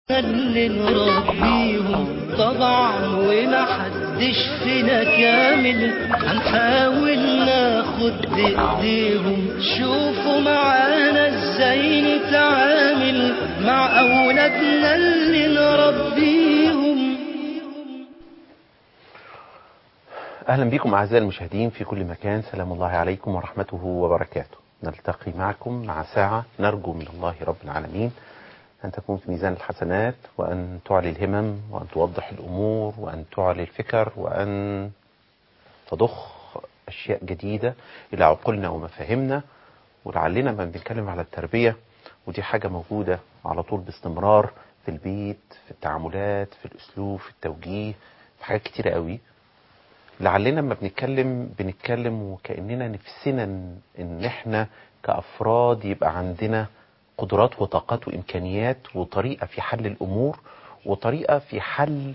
اللي نربيهم طبعا ومحدش فينا كامل، هنحاول ناخد بايديهم. شوفوا معانا ازاي نتعامل مع اولادنا اللي نربيهم. أهلا بكم أعزائي المشاهدين في كل مكان. سلام الله عليكم ورحمته وبركاته. نلتقي معكم مع ساعة نرجو من الله رب العالمين أن تكون في ميزان الحسنات، وأن تعلي الهمم، وأن توضح الأمور، وأن تعلي الفكر، وأن تضخ أشياء جديدة إلى عقولنا ومفاهيمنا. ولعلنا ما بنتكلم على التربية، ودي حاجة موجودة على طول باستمرار في البيت، في التعاملات، في الأسلوب، في التوجيه، في حاجات كتيرة قوي. لعلنا ما بنتكلم وكأننا نفسنا ان احنا كأفراد يبقى عندنا قدرات وطاقات وإمكانيات وطريقة في حل الأمور، وطريقة في حل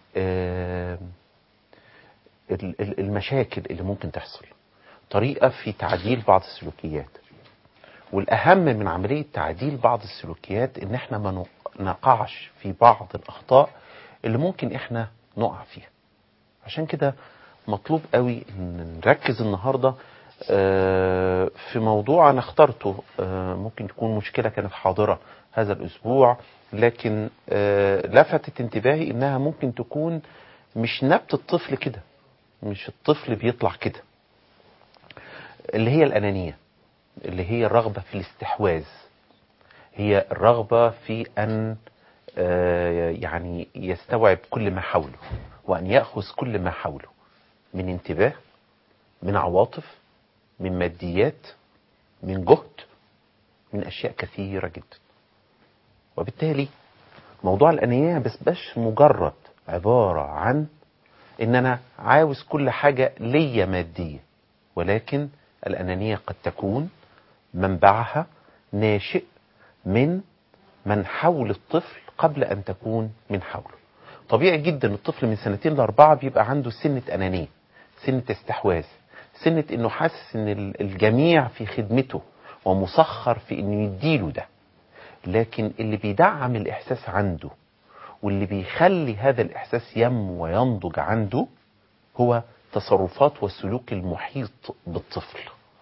المشاكل اللي ممكن تحصل، طريقة في تعديل بعض السلوكيات. والأهم من عملية تعديل بعض السلوكيات ان احنا ما نقعش في بعض الأخطاء اللي ممكن احنا نقع فيها. عشان كده مطلوب قوي ان نركز النهاردة في موضوع انا اخترته. ممكن تكون مشكلة كانت حاضرة هذا الاسبوع، لكن لفتت انتباهي انها ممكن تكون مش نبت الطفل كده، مش الطفل بيطلع كده، اللي هي الانانية، اللي هي الرغبة في الاستحواذ، هي الرغبة في ان يعني يستوعب كل ما حوله، وان يأخذ كل ما حوله من انتباه، من عواطف، من ماديات، من جهد، من أشياء كثيرة جدا. وبالتالي موضوع الأنانية بس مجرد عبارة عن إن أنا عاوز كل حاجة ليا مادية، ولكن الأنانية قد تكون منبعها ناشئ من حول الطفل قبل أن تكون من حوله. طبيعي جدا الطفل من 2 ل4 بيبقى عنده سنة أنانية، سنة استحواذ، سنة انه حاسس ان الجميع في خدمته ومسخر في انه يديله ده. لكن اللي بيدعم الاحساس عنده واللي بيخلي هذا الاحساس ينمو وينضج عنده هو تصرفات والسلوك المحيط بالطفل.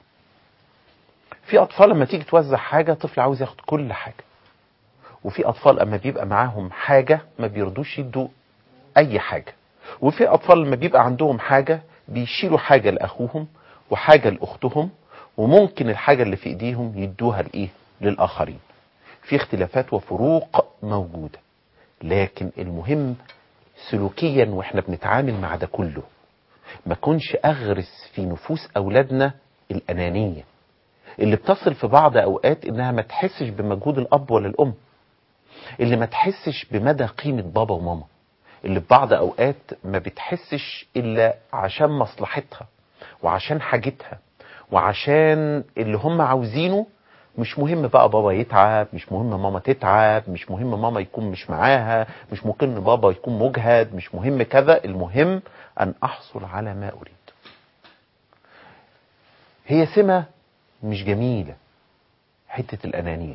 في اطفال لما تيجي توزع حاجة طفل عاوز ياخد كل حاجة، وفي اطفال اما بيبقى معاهم حاجة ما بيرضوش يدوا اي حاجة، وفي اطفال لما بيبقى عندهم حاجة بيشيلوا حاجة لاخوهم وحاجة لاختهم، وممكن الحاجة اللي في ايديهم يدوها للاخرين. في اختلافات وفروق موجودة، لكن المهم سلوكيا واحنا بنتعامل مع ده كله ما كنش اغرس في نفوس اولادنا الانانية اللي بتصل في بعض اوقات انها ما تحسش بمجهود الاب ولا الام، اللي ما تحسش بمدى قيمة بابا وماما، اللي في بعض اوقات ما بتحسش الا عشان مصلحتها وعشان حاجتها وعشان اللي هم عاوزينه. مش مهم بقى بابا يتعب، مش مهم ماما تتعب، مش مهم ماما يكون مش معاها، مش ممكن بابا يكون مجهد، مش مهم كذا، المهم ان احصل على ما اريد. هي سمة مش جميلة حتة الانانية،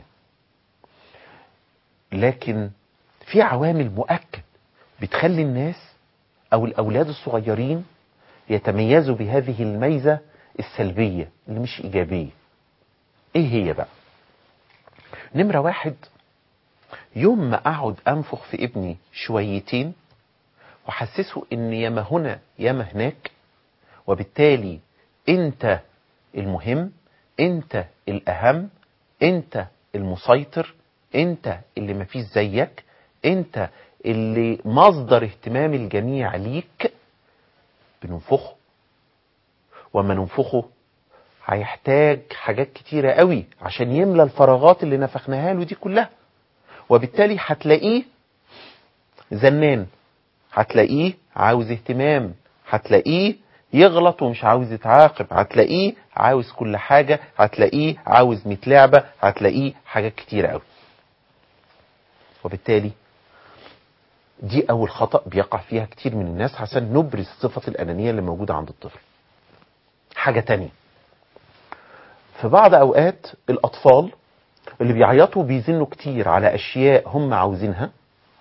لكن في عوامل مؤكد بتخلي الناس او الاولاد الصغيرين يتميزوا بهذه الميزة السلبية اللي مش ايجابية. ايه هي بقى؟ نمرة 1، يوم ما اقعد انفخ في ابني شويتين وحسسه ان ياما هنا ياما هناك، وبالتالي انت المهم، انت الاهم، انت المسيطر، انت اللي مفيش زيك، انت اللي مصدر اهتمام الجميع ليك، بننفخه. وما ننفخه هيحتاج حاجات كتيرة قوي عشان يملى الفراغات اللي نفخناها له دي كلها. وبالتالي هتلاقيه زنان، هتلاقيه عاوز اهتمام، هتلاقيه يغلط ومش عاوز يتعاقب، هتلاقيه عاوز كل حاجة، هتلاقيه عاوز 100 لعبة، هتلاقيه حاجات كتيرة قوي. وبالتالي دي اول خطأ بيقع فيها كتير من الناس عشان نبرز صفة الانانية اللي موجودة عند الطفل. حاجة تانية، في بعض اوقات الاطفال اللي بيعيطوا بيزنوا كتير على اشياء هم عاوزينها،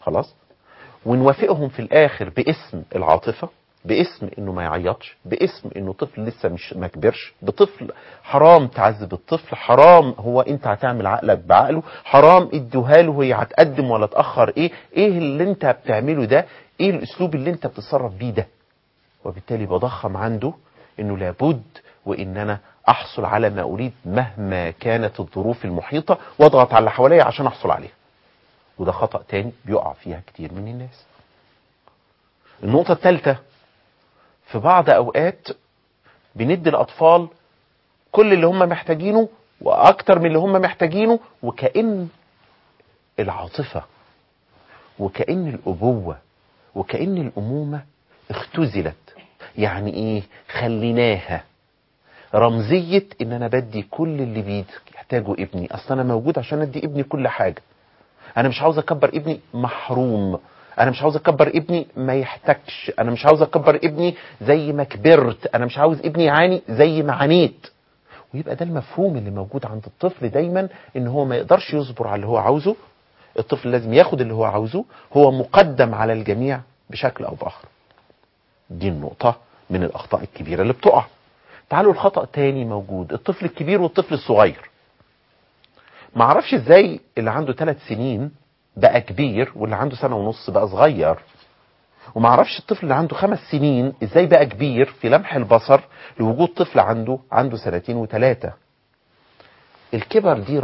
خلاص، ونوافقهم في الاخر باسم العاطفة، باسم انه ما يعيطش، باسم انه طفل لسه مش ما كبرش، بطفل حرام تعذب الطفل، حرام هو انت هتعمل عقلك بعقله، حرام ادوها له هي هتقدم ولا تاخر، ايه اللي انت بتعمله ده، ايه الاسلوب اللي انت بتتصرف بيه ده. وبالتالي بضخم عنده انه لابد وان انا احصل على ما اريد مهما كانت الظروف المحيطة، واضغط على اللي حواليا عشان احصل عليها. وده خطأ تاني بيقع فيها كتير من الناس. النقطة الثالثة، في بعض اوقات بندي الاطفال كل اللي هم محتاجينه واكتر من اللي هم محتاجينه، وكأن العاطفة وكأن الابوة وكأن الامومة اختزلت. يعني ايه؟ خليناها رمزية ان انا بدي كل اللي بيحتاجه ابني، اصلا انا موجود عشان ادي ابني كل حاجة. انا مش عاوز اكبر ابني محروم، انا مش عاوز اكبر ابني ما يحتاجش، انا مش عاوز اكبر ابني زي ما كبرت، انا مش عاوز ابني يعاني زي ما عانيت. ويبقى ده المفهوم اللي موجود عند الطفل دايما، ان هو ما يقدرش يصبر على اللي هو عاوزه. الطفل لازم ياخد اللي هو عاوزه، هو مقدم على الجميع بشكل او باخر. دي النقطة من الاخطاء الكبيرة اللي بتقع. تعالوا الخطأ تاني موجود، الطفل الكبير والطفل الصغير. ما اعرفش ازاي اللي عنده 3 سنين بقى كبير واللي عنده 1.5 سنة بقى صغير، وما اعرفش الطفل اللي عنده 5 سنين ازاي بقى كبير في لمح البصر لوجود طفل عنده 2 و3. الكبر دي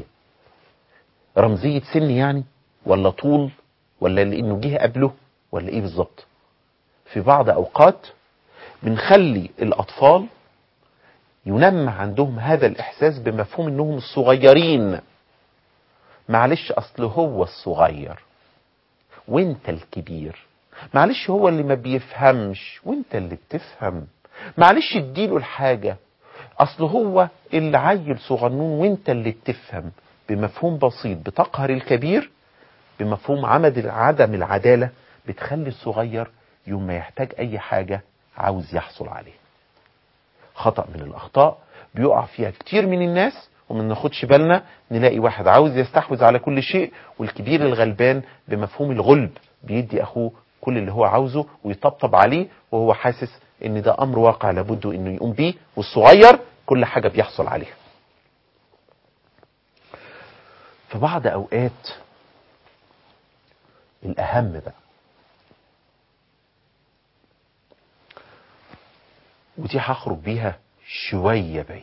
رمزية سن يعني، ولا طول، ولا لانه جه قبله، ولا ايه بالظبط؟ في بعض اوقات بنخلي الاطفال ينمى عندهم هذا الاحساس بمفهوم انهم الصغيرين. معلش اصل هو الصغير وانت الكبير، معلش هو اللي ما بيفهمش وانت اللي بتفهم، معلش اديله الحاجة اصل هو اللي عيل صغنون وانت اللي بتفهم. بمفهوم بسيط بتقهر الكبير، بمفهوم عدم العدالة بتخلي الصغير يوم ما يحتاج اي حاجة عاوز يحصل عليه. خطأ من الاخطاء بيقع فيها كتير من الناس وما ناخدش بالنا، نلاقي واحد عاوز يستحوذ على كل شيء، والكبير الغلبان بمفهوم الغلب بيدي اخوه كل اللي هو عاوزه ويطبطب عليه، وهو حاسس ان ده امر واقع لابد انه يقوم بيه، والصغير كل حاجة بيحصل عليها. في بعض اوقات الاهم بقى، ودي هخرج بيها شوية بعيد،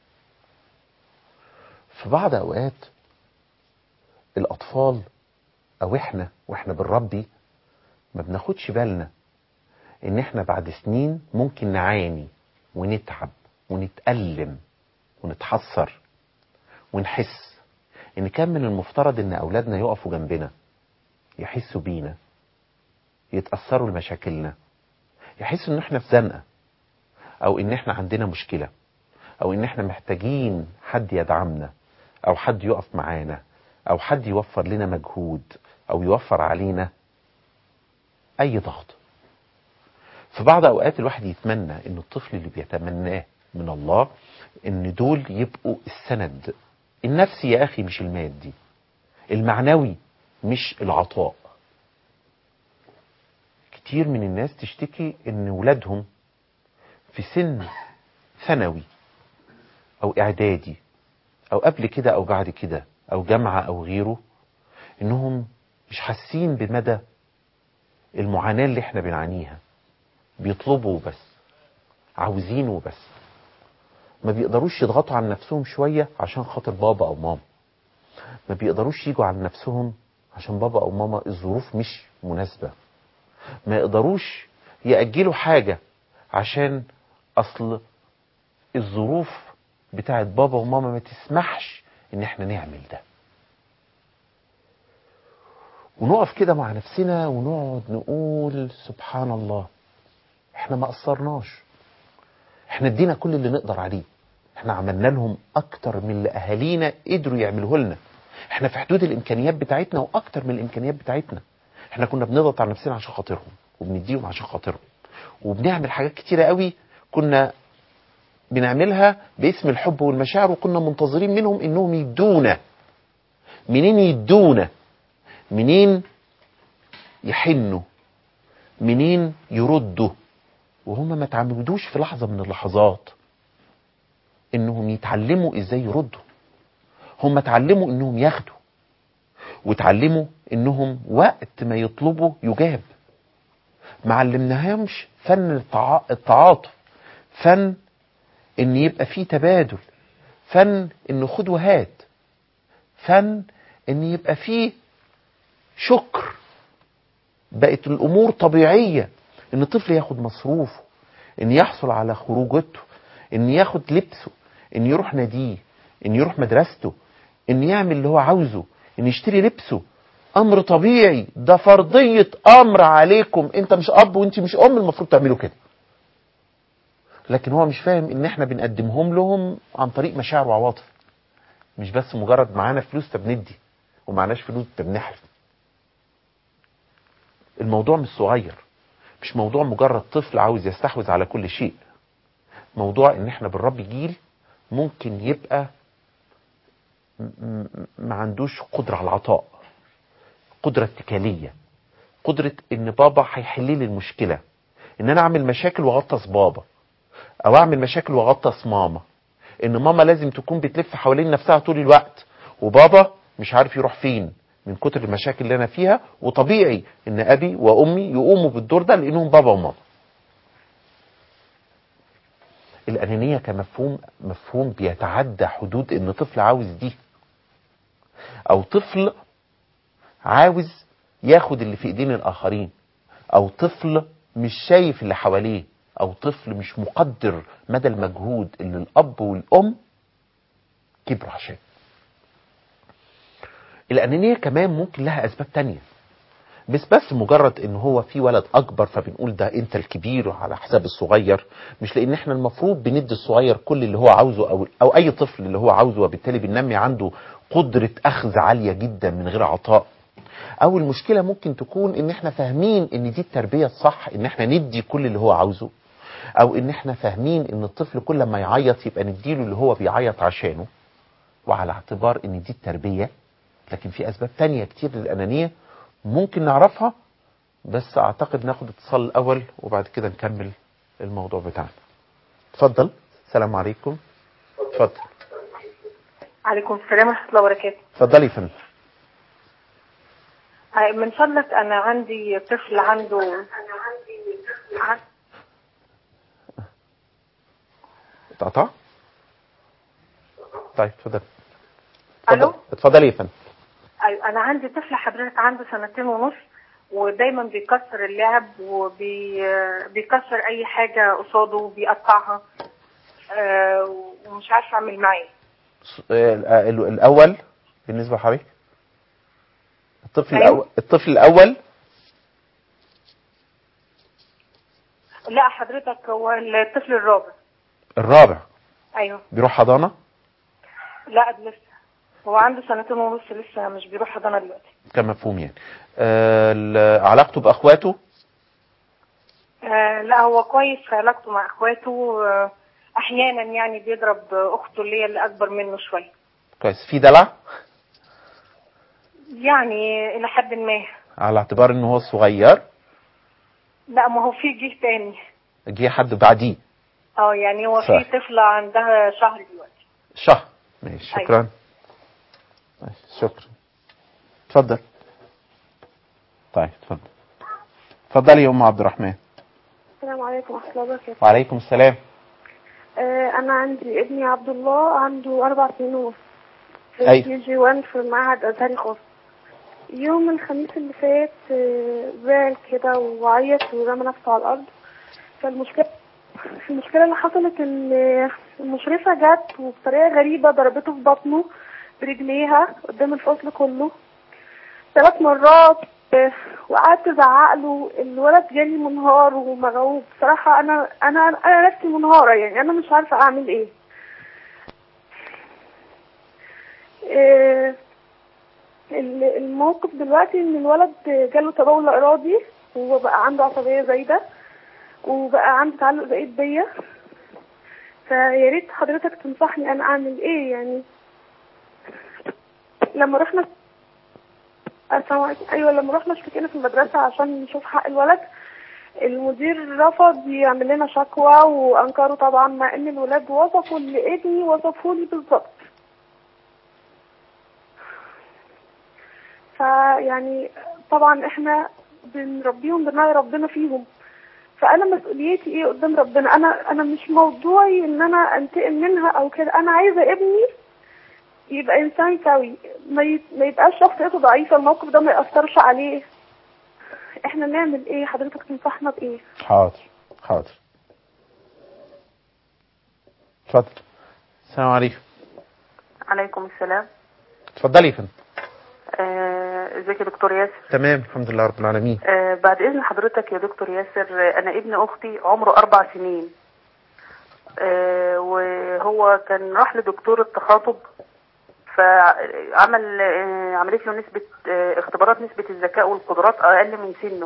في بعض اوقات الاطفال او احنا واحنا بنربي ما بناخدش بالنا ان احنا بعد سنين ممكن نعاني ونتعب ونتألم ونتحسر ونحس ان كان من المفترض ان اولادنا يقفوا جنبنا، يحسوا بينا، يتأثروا لمشاكلنا، يحسوا ان احنا في زنقة، او ان احنا عندنا مشكلة، او ان احنا محتاجين حد يدعمنا، او حد يقف معانا، او حد يوفر لنا مجهود، او يوفر علينا اي ضغط. في بعض اوقات الواحد يتمنى ان الطفل اللي بيتمناه من الله ان دول يبقوا السند النفسي يا اخي، مش المادي، المعنوي مش العطاء. كتير من الناس تشتكي ان ولادهم في سن ثانوي او اعدادي او قبل كده او بعد كده او جامعة او غيره، انهم مش حاسين بمدى المعاناة اللي احنا بنعانيها، بيطلبوا بس، عاوزينه بس، ما بيقدروش يضغطوا على نفسهم شوية عشان خاطر بابا او ماما، ما بيقدروش يجوا على نفسهم عشان بابا او ماما الظروف مش مناسبة، ما يقدروش يأجلوا حاجة عشان اصل الظروف بتاعت بابا وماما ما تسمحش ان احنا نعمل ده. ونقف كده مع نفسنا ونقعد نقول سبحان الله، احنا ما قصرناش، احنا ادينا كل اللي نقدر عليه، احنا عملنا لهم اكتر من اللي اهالينا قدروا يعملوه لنا، احنا في حدود الامكانيات بتاعتنا واكتر من الامكانيات بتاعتنا، احنا كنا بنضغط على نفسنا عشان خاطرهم وبنديهم عشان خاطرهم، وبنعمل حاجات كتيرة قوي كنا بنعملها باسم الحب والمشاعر، وكنا منتظرين منهم انهم يدونا. منين يدونا؟ منين يحنوا، منين يردوا، وهم ما تعمدوش في لحظة من اللحظات انهم يتعلموا ازاي يردوا. هم اتعلموا انهم ياخدوا، وتعلموا انهم وقت ما يطلبوا يجاب. ما علمناهمش فن التعاطف، فن ان يبقى فيه تبادل، فن ان خد وهات، فن ان يبقى فيه شكر. بقت الامور طبيعية ان طفل ياخد مصروفه، ان يحصل على خروجته، ان ياخد لبسه، ان يروح ناديه، ان يروح مدرسته، ان يعمل اللي هو عاوزه، ان يشتري لبسه. امر طبيعي، ده فرضية امر عليكم. انت مش اب وانت مش ام المفروض تعملوا كده. لكن هو مش فاهم ان احنا بنقدمهم لهم عن طريق مشاعر وعواطف، مش بس مجرد معانا فلوس فبندي ومعناش فلوس فبنحرم. الموضوع مش صغير، مش موضوع مجرد طفل عاوز يستحوذ على كل شيء. موضوع ان احنا بنربي جيل ممكن يبقى ما عندوش قدرة على العطاء، قدرة اتكالية، قدرة ان بابا هيحل لي المشكلة، ان انا اعمل مشاكل واغطس بابا، او اعمل مشاكل واغطس ماما، ان ماما لازم تكون بتلف حوالين نفسها طول الوقت، وبابا مش عارف يروح فين من كتر المشاكل اللي انا فيها. وطبيعي ان ابي وامي يقوموا بالدور ده لانهم بابا وماما. الانانية كمفهوم، مفهوم بيتعدى حدود ان طفل عاوز دي، او طفل عاوز ياخد اللي في ايدين الاخرين، او طفل مش شايف اللي حواليه، او طفل مش مقدر مدى المجهود اللي الاب والام كبروا عشان. الانانية كمان ممكن لها اسباب تانية، بس مجرد ان هو في ولد اكبر فبنقول ده انت الكبير على حساب الصغير. مش لان احنا المفروض بندي الصغير كل اللي هو عاوزه، او اي طفل اللي هو عاوزه، وبالتالي بننمي عنده قدرة اخذ عالية جدا من غير عطاء. او المشكلة ممكن تكون ان احنا فاهمين ان دي التربية الصح، ان احنا ندي كل اللي هو عاوزه، او ان احنا فاهمين ان الطفل كل ما يعيط يبقى نديله اللي هو بيعيط عشانه، وعلى اعتبار ان دي التربية. لكن في اسباب تانية كتير للانانية ممكن نعرفها، بس اعتقد ناخد اتصال الاول وبعد كده نكمل الموضوع بتاعنا. اتفضل. السلام عليكم. اتفضل. عليكم السلام ورحمة الله وبركاته. اتفضلي يا فندم. من فضلك أنا عندي طفل عنده اتقطع؟ طيب اتفضل. ألو؟ اتفضلي يا فندم. أيوة، أنا عندي طفل حضرتك عنده 2.5 سنين، ودايما بيكسر اللعب وبيكسر أي حاجة قصاده وبيقطعها، ومش عارفة أعمل معاه. الأول بالنسبة لحضرتك الطفل أيوة؟ الأول، الطفل الأول. لا حضرتك هو الطفل الرابع. الرابع. أيوة. بيروح حضانة؟ لا لسه، هو عنده 2.5 سنين لسه مش بيروح حضانة دلوقتي. كمفهوم يعني. علاقته بأخواته؟ لا هو كويس في علاقته مع اخواته، احيانا يعني بيضرب اخته اللي هي اللي اكبر منه شويه. كويس. في دلع؟ يعني الى حد ما. على اعتبار ان هو صغير؟ لا ما هو في جه تاني. جه حد بعديه؟ يعني هو في طفله عندها شهر دلوقتي. شهر. ماشي شكرا. أيوة. شكرا. اتفضل. طيب اتفضل. اتفضلي يا ام عبد الرحمن. السلام عليكم ورحمة الله وبركاته. وعليكم السلام. أنا عندي ابني عبد الله عنده 4 سنين ونص في أيوة. KG1 في معهد أزهري خاص. يوم الخميس اللي فات زعل كده وعيط ورمى نفسه على الأرض. المشكلة اللي حصلت إن المشرفة جت وبطريقة غريبة ضربته في بطنه برجليها قدام الفصل كله 3 مرات، وقعدت ازعق له. الولد جالي منهار ومرعوب بصراحه. انا نفسي منهاره، يعني انا مش عارفه اعمل ايه. الموقف دلوقتي ان الولد جاله تبول لا ارادي وبقى عنده عصبيه زايده وبقى عنده تعلق زائد بيا. فيا ريت حضرتك تنصحني انا اعمل ايه. يعني لما رحنا السلام عليكم. ايوه، لما رحنا اشتكينا في المدرسه عشان نشوف حق الولد، المدير رفض يعمل لنا شكوى وانكروا طبعا، مع ان الولاد وصفوا اللي ابني وصفوا لي بالظبط. فيعني طبعا احنا بنربيهم بنراعي ربنا فيهم، فانا مسؤوليتي ايه قدام ربنا؟ انا مش موضوعي ان انا انتقم منها او كده، انا عايزه ابني يبقى انسان سوي، ما يبقاش شخصيته ضعيفه، الموقف ده ما ياثرش عليه. احنا نعمل ايه؟ حضرتك تنصحنا بايه؟ حاضر حاضر، اتفضل. السلام عليكم. عليكم السلام. اتفضلي يا فندم. ازيك يا دكتور ياسر؟ تمام الحمد لله رب العالمين. بعد اذن حضرتك يا دكتور ياسر، انا ابن اختي عمره 4 سنين، وهو كان راح لدكتور التخاطب، فعمل عملت له نسبة اختبارات نسبة الذكاء والقدرات اقل من سنه،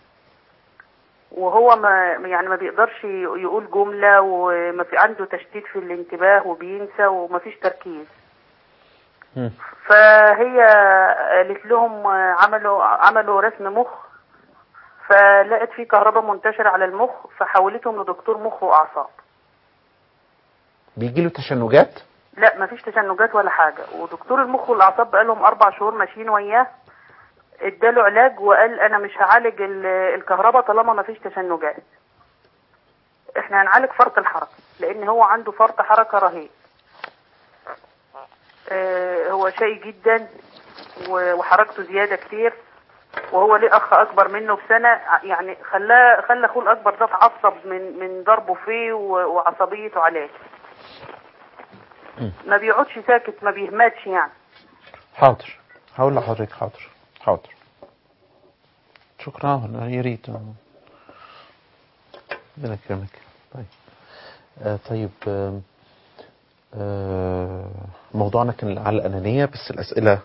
وهو ما بيقدرش يقول جملة، وما في عنده تشتيت في الانتباه وبينسى وما فيش تركيز. فهي قالت لهم عملوا رسم مخ، فلقت فيه كهرباء منتشرة على المخ، فحولتهم لدكتور مخ وأعصاب. بيجي له تشنجات؟ لا، ما فيش تشنجات ولا حاجة، ودكتور المخ والأعصاب بقالهم 4 شهور ماشيين وياه، اداله علاج وقال أنا مش هعالج الكهرباء طالما ما فيش تشنجات، احنا هنعالج فرط الحركة، لأن هو عنده فرط حركة رهيب. هو شقي جدا وحركته زيادة كتير، وهو ليه أخ أكبر منه بسنة، يعني خلى أخوه الأكبر ده اتعصب من ضربه فيه وعصبيته عليه. ما بيقعدش ساكت، ما بيهمتش يعني. حاضر، هقول لحضرتك. حاضر شكرا. يا ريت ربنا يكرمك. طيب موضوعنا كان على الأنانية، بس الأسئلة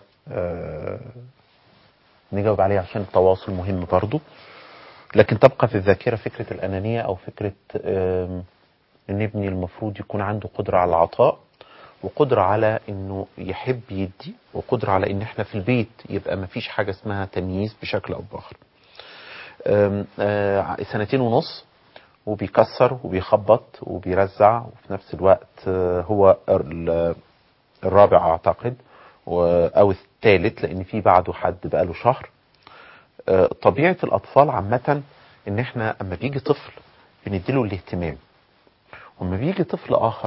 نجاوب عليها عشان التواصل مهم برضو. لكن تبقى في الذاكرة فكرة الأنانية، أو فكرة إن ابني المفروض يكون عنده قدرة على العطاء، وقدرة على إنه يحب يدي، وقدرة على إن إحنا في البيت يبقى مفيش حاجة اسمها تمييز بشكل أو بآخر. 2.5 سنين وبيكسر وبيخبط وبيرزع، وفي نفس الوقت هو الرابع أعتقد أو الثالث، لأن في بعده حد بقاله شهر. طبيعة الأطفال عامة إن إحنا أما بيجي طفل بنديله الاهتمام، وأما بيجي طفل آخر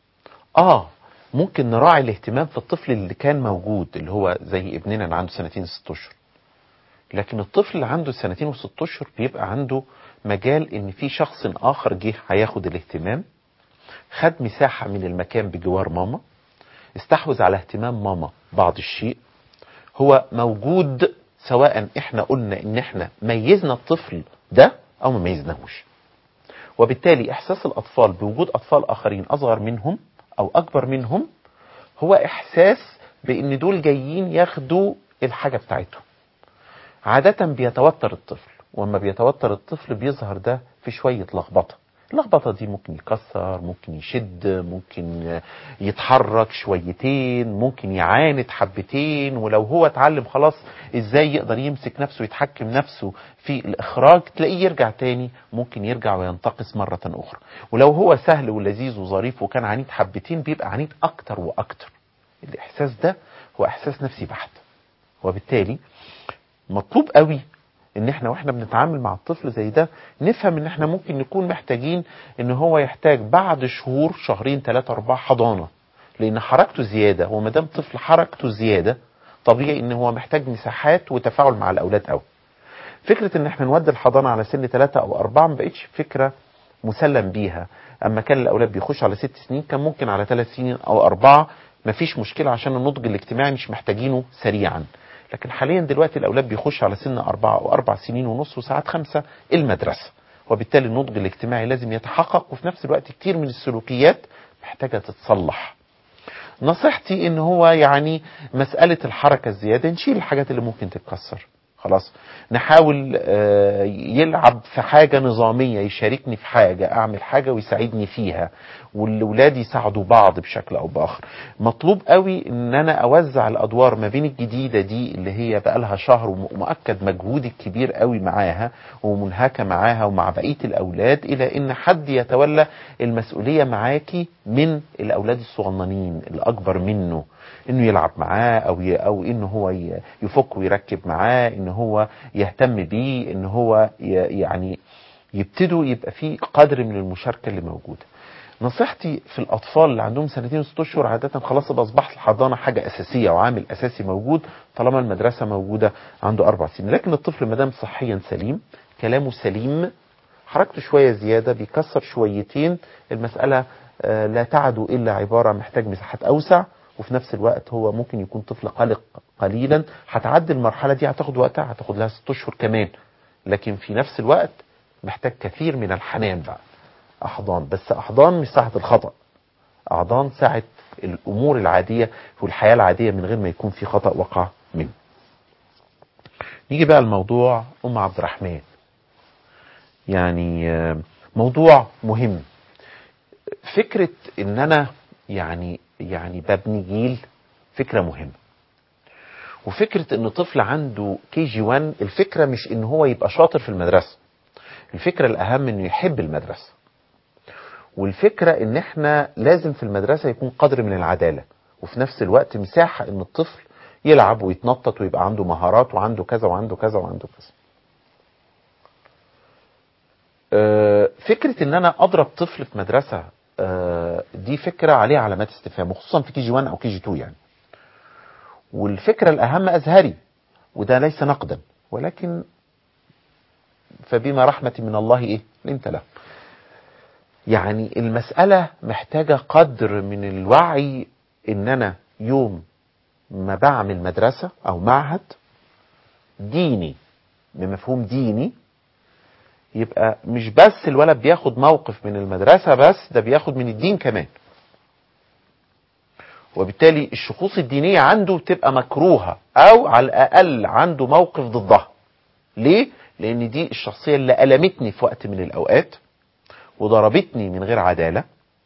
ممكن نراعي الاهتمام في الطفل اللي كان موجود، اللي هو زي ابننا اللي عنده 2 و6 أشهر. لكن الطفل اللي عنده 2 و6 أشهر بيبقى عنده مجال إن في شخص آخر جه هياخد الاهتمام، خد مساحة من المكان بجوار ماما، استحوذ على اهتمام ماما بعض الشيء، هو موجود، سواء احنا قلنا ان احنا ميزنا الطفل ده او ما ميزناهوش. وبالتالي احساس الاطفال بوجود اطفال اخرين اصغر منهم او اكبر منهم هو احساس بان دول جايين ياخدوا الحاجة بتاعتهم. عادة بيتوتر الطفل، وما بيتوتر الطفل بيظهر ده في شوية لخبطة. اللخبطة دي ممكن يكسر، ممكن يشد، ممكن يتحرك شويتين، ممكن يعاند حبتين، ولو هو اتعلم خلاص ازاي يقدر يمسك نفسه ويتحكم نفسه في الاخراج تلاقيه يرجع تاني، ممكن يرجع وينتقص مرة اخرى. ولو هو سهل ولذيذ وظريف وكان عنيد حبتين بيبقى عنيد اكتر واكتر. الاحساس ده هو احساس نفسي بحت، وبالتالي مطلوب قوي ان احنا واحنا بنتعامل مع الطفل زي ده نفهم ان احنا ممكن نكون محتاجين ان هو يحتاج بعد شهور، 2 3 4 حضانة، لان حركته زيادة. وما دام طفل حركته زيادة طبيعي ان هو محتاج مساحات وتفاعل مع الاولاد قوي. فكرة ان احنا نودي الحضانة على سن 3 أو 4 ما بقتش فكرة مسلم بيها. اما كان الاولاد بيخش على 6 سنين كان ممكن على 3 سنين او 4 مفيش مشكلة، عشان النضج الاجتماعي مش محتاجينه سريعا. لكن حاليا دلوقتي الاولاد بيخش على سن 4 أو 4 سنين ونص، وساعات 5 المدرسة، وبالتالي النضج الاجتماعي لازم يتحقق، وفي نفس الوقت كتير من السلوكيات محتاجة تتصلح. نصيحتي ان هو يعني مسألة الحركة الزيادة نشيل الحاجات اللي ممكن تتكسر خلاص نحاول يلعب في حاجة نظامية، يشاركني في حاجة، اعمل حاجة ويساعدني فيها، والولاد يساعدوا بعض بشكل او باخر. مطلوب قوي ان انا اوزع الادوار ما بين الجديدة دي اللي هي بقالها شهر ومؤكد مجهودي الكبير قوي معاها ومنهكة معاها ومع بقية الاولاد، الى ان حد يتولى المسؤولية معاكي من الاولاد الصغننين الاكبر منه، انه يلعب معاه او انه هو يفك ويركب معاه، ان هو يهتم بيه، ان هو يعني يبتدوا يبقى في قدر من المشاركة اللي موجودة. نصيحتي في الاطفال اللي عندهم 2 و6 اشهر عادة خلاص اصبحت الحضانة حاجة اساسية وعامل اساسي موجود طالما المدرسة موجودة عنده 4 سنين. لكن الطفل مادام صحيا سليم، كلامه سليم، حركته شوية زيادة، بيكسر شويتين، المسألة لا تعد الا عبارة محتاج مساحات اوسع، وفي نفس الوقت هو ممكن يكون طفل قلق قليلا. هتعدي المرحلة دي، هتاخد وقتها، هتاخد لها 6 اشهر كمان، لكن في نفس الوقت محتاج كثير من الحنان بقى. احضان، بس احضان مش ساعة الخطأ، احضان ساعة الامور العادية والحياة العادية من غير ما يكون في خطأ وقع منه. نيجي بقى الموضوع ام عبد الرحمن، يعني موضوع مهم. فكرة ان انا يعني ببني جيل، فكرة مهمة. وفكرة ان طفل عنده KG1، الفكرة مش ان هو يبقى شاطر في المدرسة، الفكرة الاهم انه يحب المدرسة. والفكرة ان احنا لازم في المدرسة يكون قدر من العدالة، وفي نفس الوقت مساحة ان الطفل يلعب ويتنطط ويبقى عنده مهارات وعنده كذا وعنده كذا وعنده كذا. فكرة ان انا اضرب طفل في مدرسة، دي فكرة عليها علامات استفهام، وخصوصا في KG1 او KG2 يعني. والفكرة الاهم ازهري، وده ليس نقدا، ولكن فبما رحمة من الله لنت له. يعني المسألة محتاجة قدر من الوعي، ان انا يوم ما بعمل مدرسة او معهد ديني بمفهوم ديني، يبقى مش بس الولد بياخد موقف من المدرسة بس، ده بياخد من الدين كمان. وبالتالي الشخوص الدينية عنده تبقى مكروهة، او على الاقل عنده موقف ضدها. ليه؟ لان دي الشخصية اللي ألمتني في وقت من الاوقات وضربتني من غير عدالة.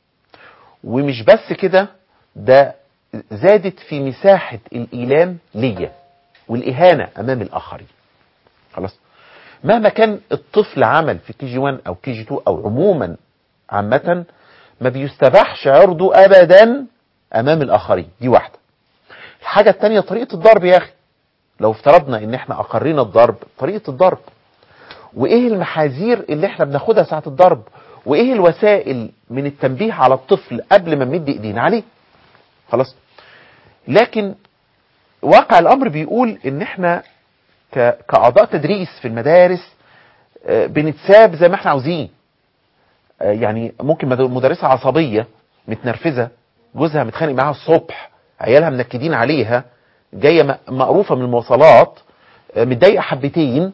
ومش بس كده، ده زادت في مساحة الإيلام ليا والإهانة أمام الآخرين. خلاص، مهما كان الطفل عمل في KG1 أو KG2 أو عموما عامة، ما بيستباحش عرضه أبدا أمام الآخرين. دي واحدة. الحاجة التانية طريقة الضرب يا أخي. لو افترضنا إن احنا أقرينا الضرب، طريقة الضرب وإيه المحاذير اللي احنا بناخدها ساعة الضرب، وإيه الوسائل من التنبيه على الطفل قبل ما نمد إيدينا عليه. خلاص، لكن واقع الأمر بيقول إن احنا كأعضاء تدريس في المدارس بنتساب زي ما احنا عاوزين. يعني ممكن مدرسة عصبية متنرفزة، جوزها متخانق معاها الصبح، عيالها منكدين عليها، جاية مقروفة من المواصلات، متضايقة حبتين.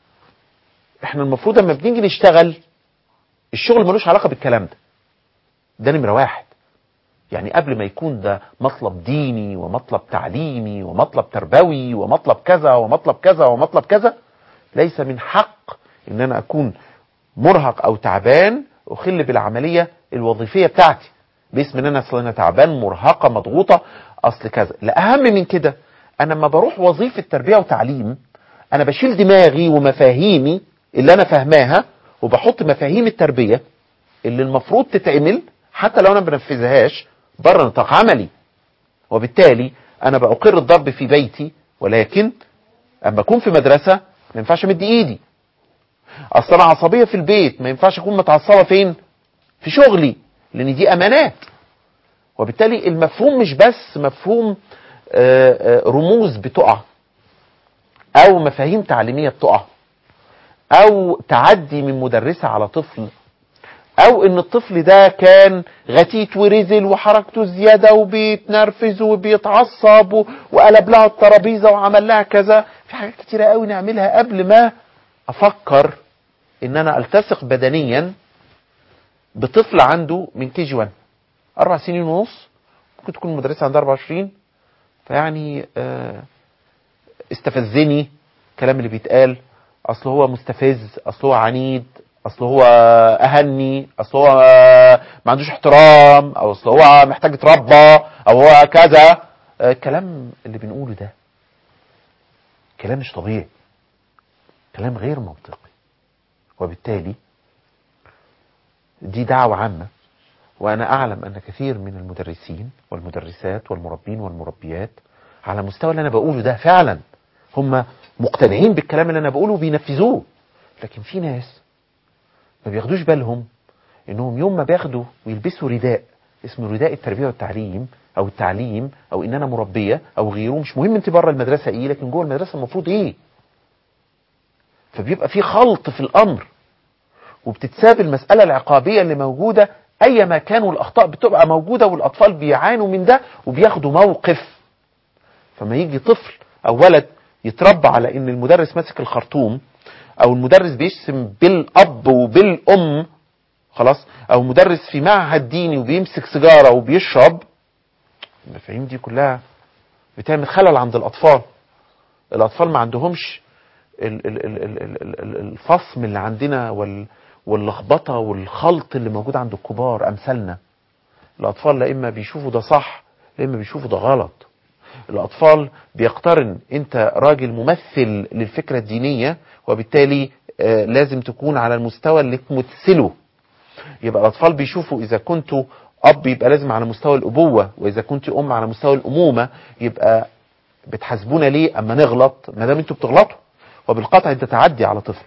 احنا المفروض لما بنيجي نشتغل، الشغل ملوش علاقة بالكلام ده نمرة واحد. يعني قبل ما يكون ده مطلب ديني ومطلب تعليمي ومطلب تربوي ومطلب كذا ومطلب كذا ومطلب كذا، ليس من حق ان انا اكون مرهق او تعبان اخل بالعملية الوظيفية بتاعتي باسم ان انا اصل انا تعبان مرهقة مضغوطة اصل كذا. لا، اهم من كده، انا لما بروح وظيفة تربية وتعليم، انا بشيل دماغي ومفاهيمي اللي انا فهماها، وبحط مفاهيم التربية اللي المفروض تتعمل حتى لو انا بنفذهاش بره نطاق عملي. وبالتالي انا بأقر الضرب في بيتي، ولكن اما اكون في مدرسة ما ينفعش امد ايدي. اصل انا عصبية في البيت، ما ينفعش اكون متعصبة فين؟ في شغلي، لان دي امانات. وبالتالي المفهوم مش بس مفهوم رموز بتقع او مفاهيم تعليمية بتقع او تعدي من مدرسة على طفل، او ان الطفل ده كان غتيت ورزل وحركته زيادة وبيتنرفز وبيتعصب وقلب لها الترابيزة وعمل لها كذا. في حاجات كتيرة قوي نعملها قبل ما افكر ان انا التصق بدنيا بطفل عنده من KG1 4 سنين ونص. ممكن تكون المدرسة عندها 24، فيعني استفزني، الكلام اللي بيتقال اصل هو مستفز، اصل هو عنيد، اصل هو اهني، اصل هو ما عندوش احترام، او اصل هو محتاج يتربى، او هو كذا. الكلام اللي بنقوله ده كلام مش طبيعي، كلام غير منطقي. وبالتالي دي دعوة عامة، وأنا أعلم أن كثير من المدرسين والمدرسات والمربين والمربيات على مستوى اللي أنا بقوله ده فعلا هم مقتنعين بالكلام اللي أنا بقوله وبينفذوه. لكن في ناس ما بياخدوش بالهم إنهم يوم ما بياخدوا ويلبسوا رداء اسمه رداء التربية والتعليم أو التعليم أو إن أنا مربية أو غيره، مش مهم أنت بره المدرسة إيه، لكن جوه المدرسة المفروض إيه. فبيبقى في خلط في الأمر، وبتتساب المسألة العقابية اللي موجودة أيما كانوا الأخطاء بتبقى موجودة، والأطفال بيعانوا من ده وبياخدوا موقف. فما يجي طفل أو ولد يتربى على إن المدرس ماسك الخرطوم، أو المدرس بيشتم بالأب وبالأم خلاص، أو مدرس في معهد ديني وبيمسك سيجارة وبيشرب، المفاهيم دي كلها بتعمل خلل عند الأطفال. الأطفال ما عندهمش الفصم اللي عندنا واللخبطة والخلط اللي موجود عند الكبار أمثالنا. الأطفال لا إما بيشوفوا ده صح لا إما بيشوفوا ده غلط. الأطفال بيقترن أنت راجل ممثل للفكرة الدينية، وبالتالي لازم تكون على المستوى اللي تمثله. يبقى الأطفال بيشوفوا إذا كنتوا أب يبقى لازم على مستوى الأبوة، وإذا كنت أم على مستوى الأمومة. يبقى بتحاسبونا ليه أما نغلط ما دام أنتوا بتغلطوا؟ وبالقطع أنت تعدي على طفل،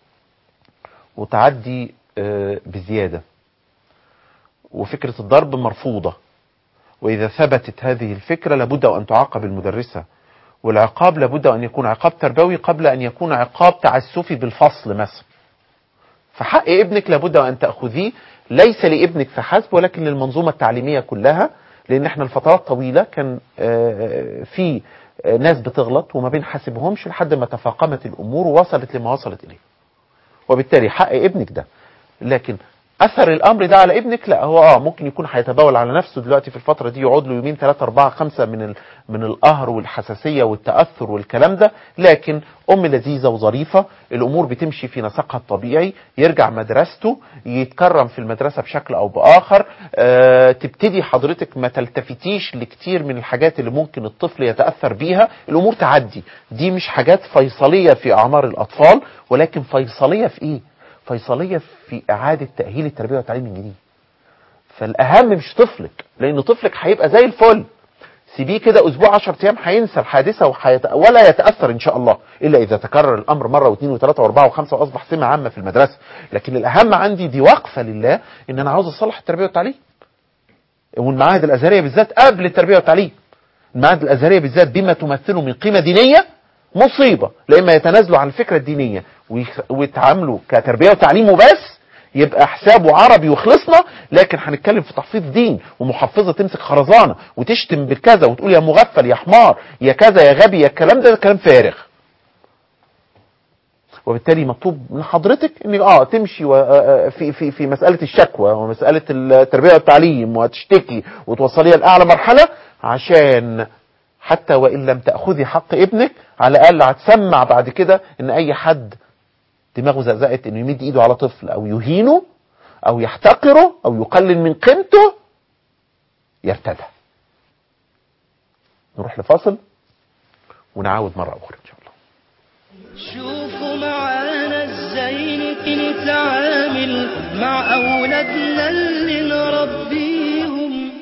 وتعدي بزيادة. وفكرة الضرب مرفوضة، وإذا ثبتت هذه الفكرة لابد أن تعاقب المدرسة، والعقاب لابد أن يكون عقاب تربوي قبل أن يكون عقاب تعسفي بالفصل مثلا. فحق ابنك لابد أن تأخذيه، ليس لابنك فحسب ولكن للمنظومة التعليمية كلها، لأن احنا الفترات طويلة كان في ناس بتغلط وما بنحاسبهمش لحد ما تفاقمت الأمور ووصلت لما وصلت إليه. وبالتالي حق ابنك ده، لكن اثر الامر ده على ابنك لا، هو ممكن يكون هيتبول على نفسه دلوقتي في الفتره دي، يقعد له يومين 3 4 5 من القهر والحساسيه والتاثر والكلام ده. لكن ام لذيذه وظريفه، الامور بتمشي في نسقها الطبيعي، يرجع مدرسته، يتكرم في المدرسه بشكل او باخر. تبتدي حضرتك ما تلتفتيش لكتير من الحاجات اللي ممكن الطفل يتاثر بيها، الامور تعدي. دي مش حاجات فيصليه في اعمار الاطفال، ولكن فيصليه في ايه؟ فيصلية في إعادة تأهيل التربية والتعليم من جديد. فالأهم مش طفلك، لأن طفلك هيبقى زي الفل، سيبيه كده أسبوع 10 أيام هينسى الحادثة ولا يتأثر إن شاء الله، إلا إذا تكرر الأمر مرة واثنين وثلاثة وأربعة وخمسة وأصبح سمة عامة في المدرسة. لكن الأهم عندي دي وقفة لله، إن أنا عاوز أصلح التربية والتعليم، والمعاهد الأزهرية بالذات قبل التربية والتعليم. المعاهد الأزهرية بالذات بما تمثله من قيمة دينية مصيبة، لإما يتنازلوا عن الفكرة الدينية ويتعاملوا كتربية وتعليم وبس، يبقى حسابه عربي وخلصنا. لكن هنتكلم في تحفيظ دين، ومحفظة تمسك خرزانة وتشتم بالكذا وتقول يا مغفل يا حمار يا كذا يا غبي يا الكلام ده كلام فارغ. وبالتالي مطلوب من حضرتك انك تمشي في مسألة الشكوى ومسألة التربية والتعليم، وتشتكي وتوصليها لأعلى مرحلة، عشان حتى وإن لم تأخذي حق ابنك على الأقل هتسمع بعد كده إن أي حد دماغه زقزقت إنه يمد إيده على طفل أو يهينه أو يحتقره أو يقلل من قيمته يرتدع. نروح لفاصل ونعاود مرة أخرى إن شاء الله. شوفوا معانا ازاي نتعامل مع أولادنا اللي نربيهم.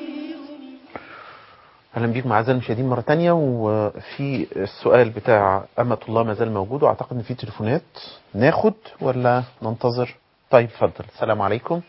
اهلا بيكم اعزائي المشاهدين مره تانية. وفي السؤال بتاع أمة الله ما زال موجود، واعتقد ان في تليفونات، ناخد ولا ننتظر؟ طيب اتفضل. السلام عليكم.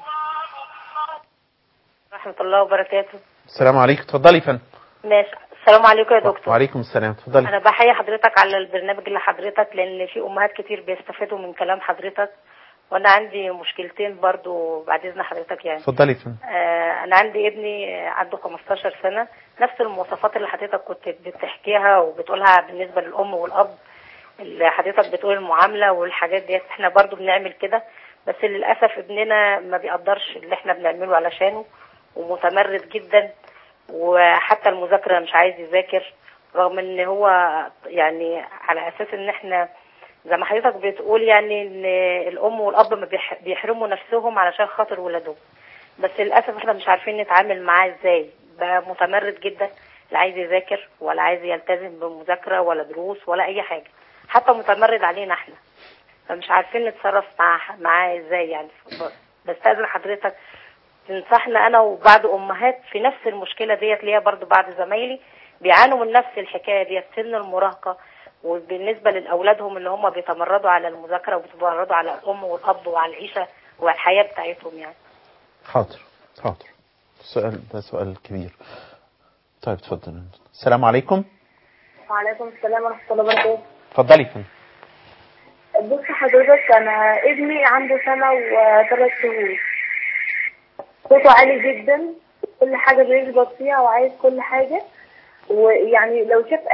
ورحمة الله وبركاته. السلام عليكم، اتفضلي يا فندم. ماشي، السلام عليكم يا دكتور. وعليكم السلام، اتفضلي. انا بحيي حضرتك على البرنامج اللي حضرتك، لان في امهات كتير بيستفادوا من كلام حضرتك، وانا عندي مشكلتين برضو بعد اذن حضرتك يعني. اتفضلي يا فندم. انا عندي ابني عنده 15 سنة، نفس المواصفات اللي حضرتك كنت بتحكيها وبتقولها بالنسبة للام والاب، اللي حضرتك بتقول المعاملة والحاجات ديت احنا برضو بنعمل كده، بس للأسف ابننا ما بيقدرش اللي احنا بنعمله علشانه، ومتمرد جدا، وحتى المذاكرة مش عايز يذاكر، رغم ان هو يعني على اساس ان احنا زي ما حضرتك بتقول يعني ان الام والاب ما بيحرموا نفسهم علشان خاطر ولادهم، بس للاسف احنا مش عارفين نتعامل معاه ازاي. بقى متمرد جدا، لا عايز يذاكر ولا عايز يلتزم بمذاكره ولا دروس ولا اي حاجه، حتى متمرد علينا احنا، فمش عارفين نتصرف معاه ازاي يعني. بستأذن حضرتك تنصحنا انا وبعض امهات في نفس المشكله ديت، ليا برضو بعض زمايلي بيعانوا من نفس الحكايه ديت، سن المراهقه، وبالنسبه لاولادهم اللي هم بيتمردوا على المذاكره وبيتمردوا على الام والاب وعلى العيشه والحياه بتاعتهم يعني. حاضر. السؤال ده سؤال كبير. طيب اتفضل. السلام عليكم. وعليكم السلام ورحمة الله وبركاته. اتفضلي فندم. بص حضرتك، أنا ابني عنده 1 سنة و3 شهور، صوته عالي جدا، كل حاجة بيشبط فيها وعايز كل حاجة، ويعني لو شاف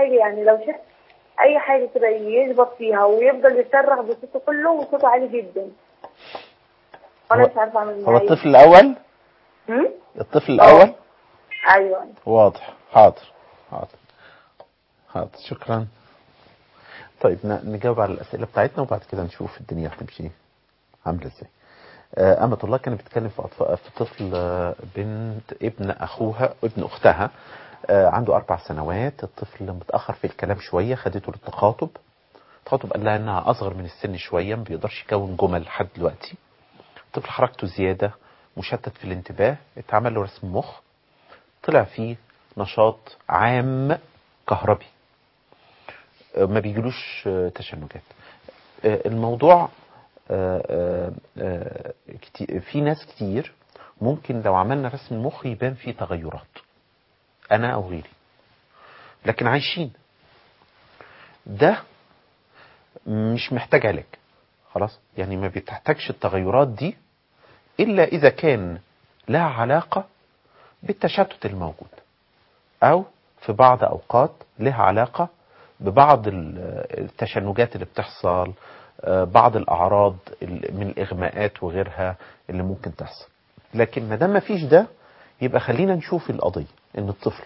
أي حاجة كده يشبط فيها ويفضل يصرخ بصوته كله، وصوته عالي جدا. وأنا مش عارفة أعمل معاه. هو الطفل الأول؟ الطفل الأول؟ أيوه. واضح. حاضر. شكرا. طيب نجاوب على الأسئلة بتاعتنا وبعد كده نشوف الدنيا هتمشي عاملة ازاي. أمة الله كانت بتتكلم في طفل بنت ابن أختها عنده 4 سنوات. الطفل متأخر في الكلام شوية، خدته للتخاطب. التخاطب قال لها انها اصغر من السن شوية، ما بيقدرش يكون جمل لحد دلوقتي. الطفل حركته زيادة، مشتت في الانتباه. اتعمل له رسم مخ، طلع فيه نشاط عام كهربي، ما بيجيلوش تشنجات. الموضوع في ناس كتير ممكن لو عملنا رسم المخ يبان فيه تغيرات، انا او غيري، لكن عايشين. ده مش محتاج علاج خلاص، يعني ما بتحتاجش التغيرات دي إلا إذا كان لها علاقة بالتشتت الموجود، أو في بعض أوقات لها علاقة ببعض التشنجات اللي بتحصل، بعض الأعراض من الإغماءات وغيرها اللي ممكن تحصل. لكن ما دام ما فيش ده، يبقى خلينا نشوف القضية إن الطفل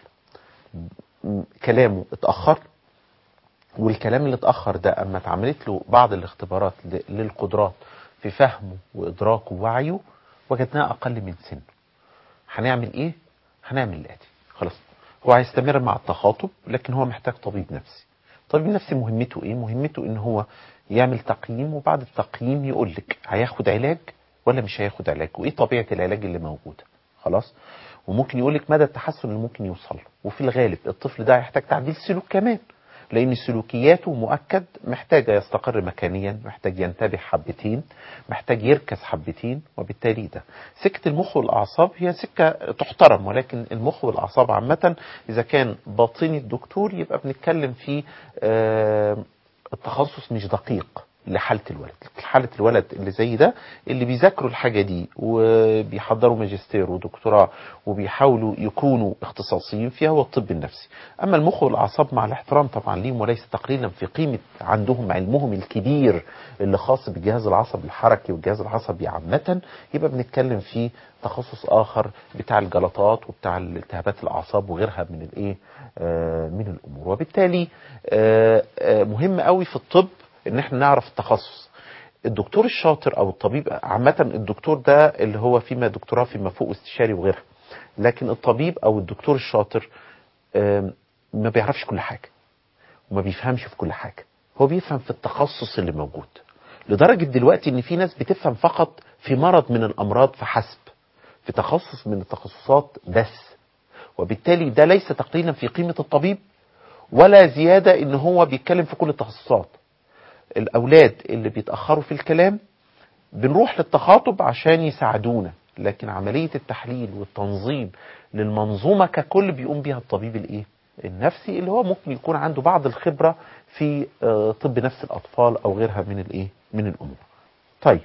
كلامه اتأخر، والكلام اللي اتأخر ده أما اتعملت له بعض الاختبارات للقدرات في فهمه وإدراكه ووعيه وجدناها أقل من سنه. هنعمل إيه؟ هنعمل الآتي. خلاص، هو هيستمر مع التخاطب، لكن هو محتاج طبيب نفسي. طبيب نفسي مهمته إيه؟ مهمته إن هو يعمل تقييم، وبعد التقييم يقول لك هياخد علاج ولا مش هياخد علاج، وإيه طبيعة العلاج اللي موجودة. خلاص، وممكن يقول لك مدى التحسن اللي ممكن يوصل له. وفي الغالب الطفل ده هيحتاج تعديل سلوك كمان، لأن سلوكياته مؤكد محتاجة يستقر مكانيا، محتاج ينتبه حبتين، محتاج يركز حبتين. وبالتالي ده سكة المخ والأعصاب هي سكة تحترم، ولكن المخ والأعصاب عامة إذا كان باطني الدكتور يبقى بنتكلم في التخصص مش دقيق لحالة الولد. حالة الولد اللي زي ده اللي بيذاكروا الحاجة دي وبيحضروا ماجستير ودكتوراه وبيحاولوا يكونوا اختصاصيين فيها هو الطب النفسي. أما المخ والأعصاب مع الاحترام طبعا ليهم وليس تقليلا في قيمة عندهم علمهم الكبير اللي خاص بالجهاز العصبي الحركي والجهاز العصبي عامة، يبقى بنتكلم في تخصص آخر بتاع الجلطات وبتاع الالتهابات الأعصاب وغيرها من الايه من الأمور. وبالتالي مهم قوي في الطب ان احنا نعرف التخصص. الدكتور الشاطر او الطبيب عامة، الدكتور ده اللي هو فيما دكتوراه فيما فوق استشاري وغيرها، لكن الطبيب او الدكتور الشاطر ما بيعرفش كل حاجة وما بيفهمش في كل حاجة، هو بيفهم في التخصص اللي موجود. لدرجة دلوقتي ان في ناس بتفهم فقط في مرض من الامراض فحسب، في تخصص من التخصصات بس. وبالتالي ده ليس تقليلا في قيمة الطبيب ولا زيادة ان هو بيتكلم في كل التخصصات. الأولاد اللي بيتأخروا في الكلام بنروح للتخاطب عشان يساعدونا، لكن عملية التحليل والتنظيم للمنظومة ككل بيقوم بيها الطبيب الايه النفسي، اللي هو ممكن يكون عنده بعض الخبرة في طب نفس الأطفال أو غيرها من الايه من الأمور. طيب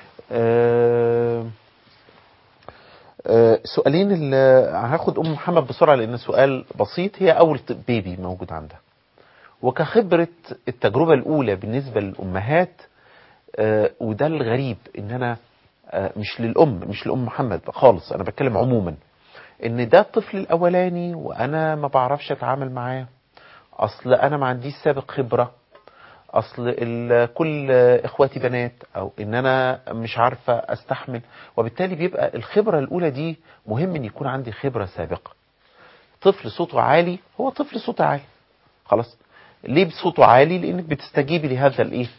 سؤالين اللي هاخد أم محمد بسرعة لأن سؤال بسيط. هي أول بيبي موجود عندها، وكخبرة التجربة الأولى بالنسبة للأمهات، وده الغريب إن أنا مش لأم محمد خالص، أنا بتكلم عموما، إن ده الطفل الأولاني وأنا ما بعرفش أتعامل معاه، أصل أنا ما عنديش سابق خبرة، اصل كل اخواتي بنات، او ان انا مش عارفه استحمل. وبالتالي بيبقى الخبره الاولى دي مهم ان يكون عندي خبره سابقه. طفل صوته عالي هو طفل صوته عالي خلاص. ليه بصوته عالي؟ لانك بتستجيبي لهذا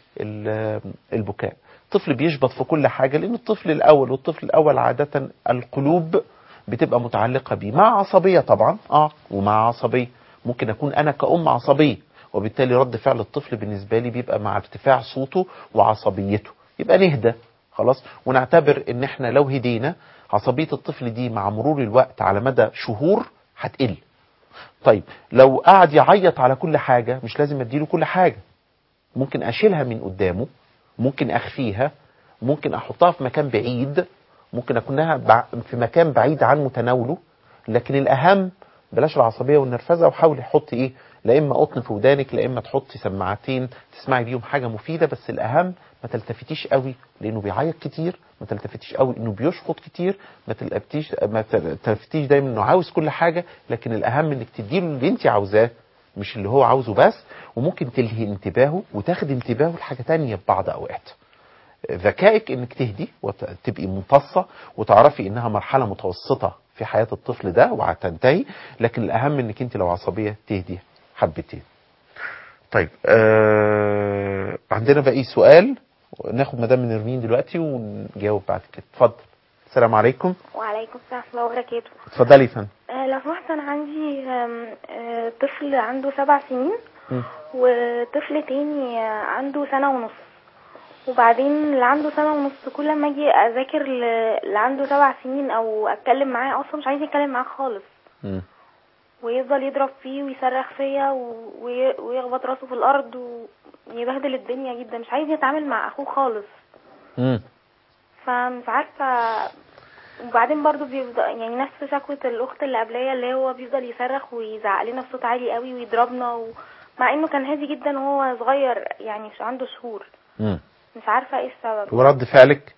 البكاء. طفل بيشبط في كل حاجه، لان الطفل الاول والطفل الاول عاده القلوب بتبقى متعلقه بيه، مع عصبيه طبعا ومع عصبيه. ممكن اكون انا كأم عصبيه، وبالتالي رد فعل الطفل بالنسبه لي بيبقى مع ارتفاع صوته وعصبيته. يبقى نهدى خلاص، ونعتبر ان احنا لو هدينا عصبيه الطفل دي مع مرور الوقت على مدى شهور هتقل. طيب لو قعد يعيط على كل حاجه، مش لازم اديله كل حاجه. ممكن اشيلها من قدامه، ممكن اخفيها، ممكن احطها في مكان بعيد، ممكن اكونها في مكان بعيد عن متناوله. لكن الاهم بلاش العصبيه والنرفزه، وحاولي حطي ايه، لا اما قطن في ودانك، لا اما تحطي سماعتين تسمعي بيهم حاجه مفيده. بس الاهم ما تلتفتيش قوي لانه بيعيط كتير، ما تلتفتيش قوي انه بيشخط كتير، ما تلتفتيش دايما انه عاوز كل حاجه. لكن الاهم انك تديله اللي انت عاوزاه، مش اللي هو عاوزه بس. وممكن تلهي انتباهه وتاخد انتباهه لحاجه تانية في بعض اوقات. ذكائك انك تهدي وتبقي ممتصه وتعرفي انها مرحله متوسطه في حياه الطفل ده وهتنتهي. لكن الاهم انك انت لو عصبيه تهدي حبتين. طيب عندنا باقي سؤال، ناخد مدام نرمين دلوقتي ونجاوب بعد كده. اتفضل. السلام عليكم. وعليكم السلام ورحمة الله وبركاته. اتفضلي يا فندم. لو سمحت، أنا عندي طفل عنده 7 سنين وطفل تاني عنده 1.5 سنة. وبعدين اللي عنده 1.5 سنة كل ما اجي اذاكر اللي عنده 7 سنين او اتكلم معاه اصلا مش عايز يتكلم معاه خالص. ويفضل يضرب فيه ويصرخ فيا ويخبط راسه في الارض ويبهدل الدنيا جدا، مش عايز يتعامل مع اخوه خالص. فمش عارفه. وبعدين برضو بيفضل يعني نفس شكوى الاخت اللي قبليه، اللي هو بيفضل يصرخ ويزعق لنا بصوت عالي قوي ويضربنا مع انه كان هادي جدا وهو صغير، يعني مش عنده شهور. مش عارفه ايه السبب. ورد فعلك؟